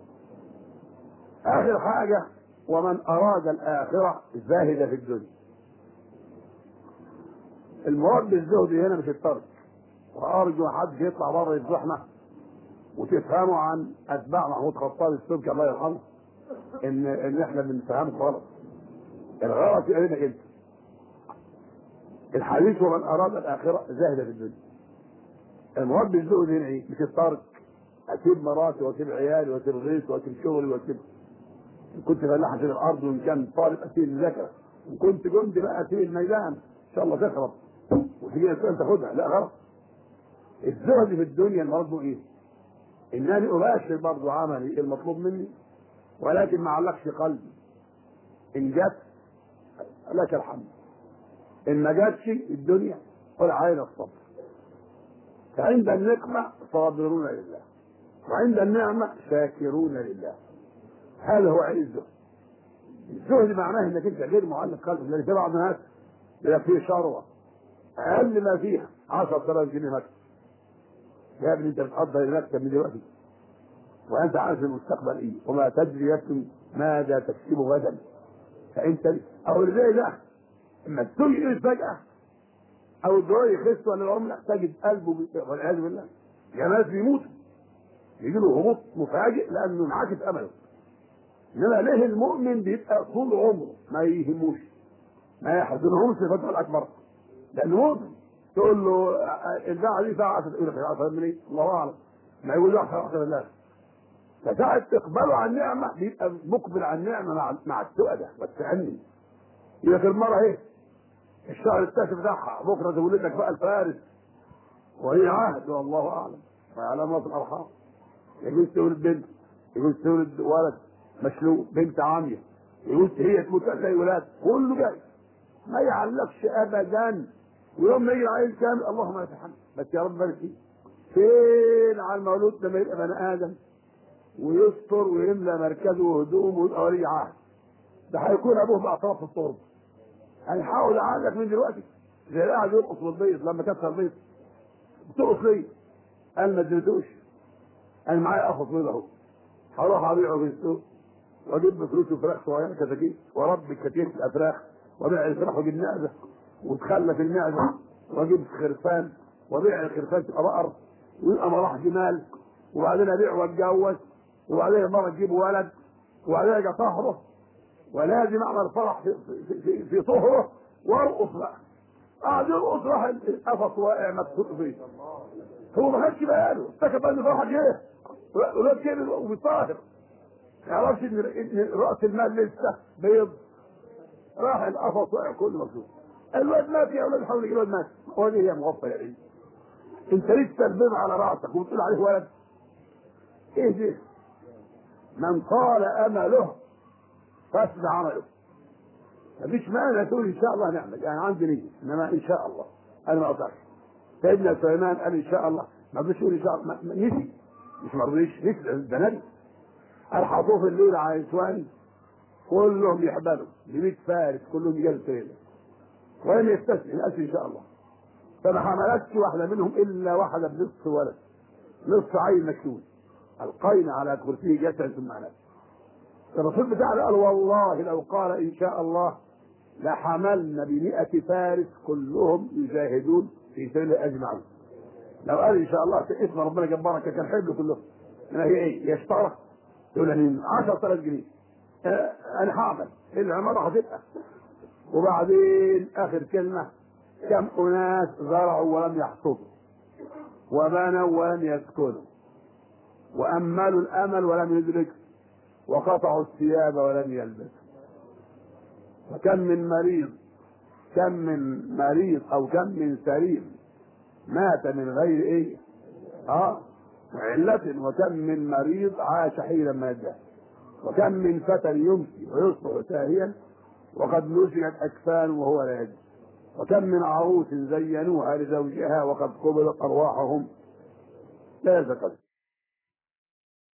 اخر حاجه ومن اراد الاخره زاهد في الدنيا. المراد بالزهد هنا مش الترك، وارجو حد يطلع بره يفضحنا وتفهموا عن اتباع محمود خطاب السبكي الله يرحمه ان ان احنا بنفهمه غلط. الغلط في علمك انت. الحديث ومن اراد الاخره زاهد في الدنيا. المراد بالزهد هنا ايه؟ مش الترك، اسيب مراتي واسيب عيالي واسيب غيثي واسيب شغلي واسيب، ان كنت فلاح اسيب الارض، وان كان طالب اسيب المذاكره، ان كنت جندي بقى اسيب الميدان ان شاء الله تخرب وتيجي انت تاخدها، لا غلط. الزهد في الدنيا المراد ايه؟ انني اباشر برضه عملي المطلوب مني، ولكن ما علقش قلبي. ان جت لك الحمد، ان ما جاتش الدنيا قل علينا الصبر. فعند النقمه صابرون لله، وعند النعمه شاكرون لله. هذا هو عين الزهد. الزهد معناه انك انت غير معلق قلبك، لان في بعض الناس بيبقى فيه شروه اقل ما فيها عشرة آلاف جنيه مكتب. يا ابني انت بتقدر المكتب من دلوقتي وانت عارف المستقبل ايه، وما تدري نفس ماذا تكسب غدا. فانت او زي ده اما تجي فجاه او الدواء يخس ولا العمله تجد قلبه والعياذ بالله، يا ناس بيموتوا يجي له هبوط مفاجئ لانه انعكس امله. انما ليه المؤمن بيبقى طول عمره ما يهموش ما يحزنهمش فتح الاكبر، لانه مؤمن. تقول له الباعه دي ساعه تقول لك عشرة من ايه؟ الله اعلم. ما يقول له احسن بالله. فساعة تقبله عن النعمة بيبقى مقبل على النعمة مع مع السؤدة والتأني. يقول لك المرة اهي الشهر التاسع بتاعها بكرة تولد لك بقى الفارس وهي عهد والله أعلم ويعلم ما في الأرحام. يجوز تولد بنت، يجوز تولد ولد مشلوق، بنت عامية، يجوز هي تموت زي ولاد، كله جاي ما يعلقش أبدا. ويوم ما يجي العيل كامل اللهم يتحمل، بس يا رب بارك فيه. فين على المولود لما يبقى بني آدم ويستر ويملى مركزه وهدومه ويبقى ولي عهد؟ ده هيكون ابوه باطراف التربه. هنحاول اعالجك من دلوقتي زي اللي قاعد يرقص بالبيض لما كسر البيض. بترقص ليه؟ قال ما اديتوش، انا معايا قفص بيض اهو، هروح ابيعه في السوق واجيب بفلوسه فراخ صغيره كتاكيت واربي كتاكيت الافراخ وابيع الفراخ واجيب معزه وتخلى في المعزه واجيب خرفان وابيع الخرفان تبقى بقر ويبقى مراح جمال، وبعدين ابيع واتجوز، وبعدين المره تجيب ولد، وبعدين اجي طهره ولازم اعمل فرح في في في, في طهره وارقص بقى. قاعد يرقص راح القفص واقع مكسور فيه. هو ما خدش باله، افتكر ان فرحه جه ولاد كبر وبيطاهر، ما يعرفش ان راس المال لسه بيض. راح القفص واقع كله مكسور. الواد مات يا اولاد، حاول يجيب الواد مات. هو دي هي موفى يا عيني. انت لسه البيض على راسك وبتقول عليه ولد؟ ايه ده؟ من طال امله فاسد عمله. مفيش مانع تقول ان شاء الله نعمل، يعني عندي نيه، انما ان شاء الله انا ما اقدرش. سيدنا سليمان قال ان شاء الله، ما بدوش يقول ان شاء الله، نسي مش ما رضيش، نسي ده نبي. قال حطوه الليل على نسوان كلهم يحبلوا ب مية فارس كلهم يجلسوا ليله ولم يستسلم، قال ان شاء الله. فما حملتش واحده منهم الا واحده بنصف ولد، نصف عين مكتوب القينا على كرسيه جسد ثم على الرسول بتاعنا قال والله لو قال ان شاء الله لحملنا بمئة فارس كلهم يجاهدون في سبيل الله أجمعين. لو قال إن شاء الله اسم ربنا جبارك كان حبل كلهم. أنا هي إيه؟ يشترك يقول لي عشرة آلاف جنيه أه أنا هعمل العمارة هتبقى. وبعدين آخر كلمة كم أناس زرعوا ولم يحصدوا وبنوا ولم يسكنوا وأملوا الأمل ولم يدركوا وقطعوا الثياب ولم يلبسوا. وكم من مريض كم من مريض أو كم من سليم مات من غير إيه؟ آه علة. وكم من مريض عاش حيلا ما يدعي. وكم من فتى يمشي ويصبح ساهيا وقد نسجت أكفان وهو لا يدري. وكم من عروس زينوها لزوجها وقد قبلت أرواحهم لا يتقدم.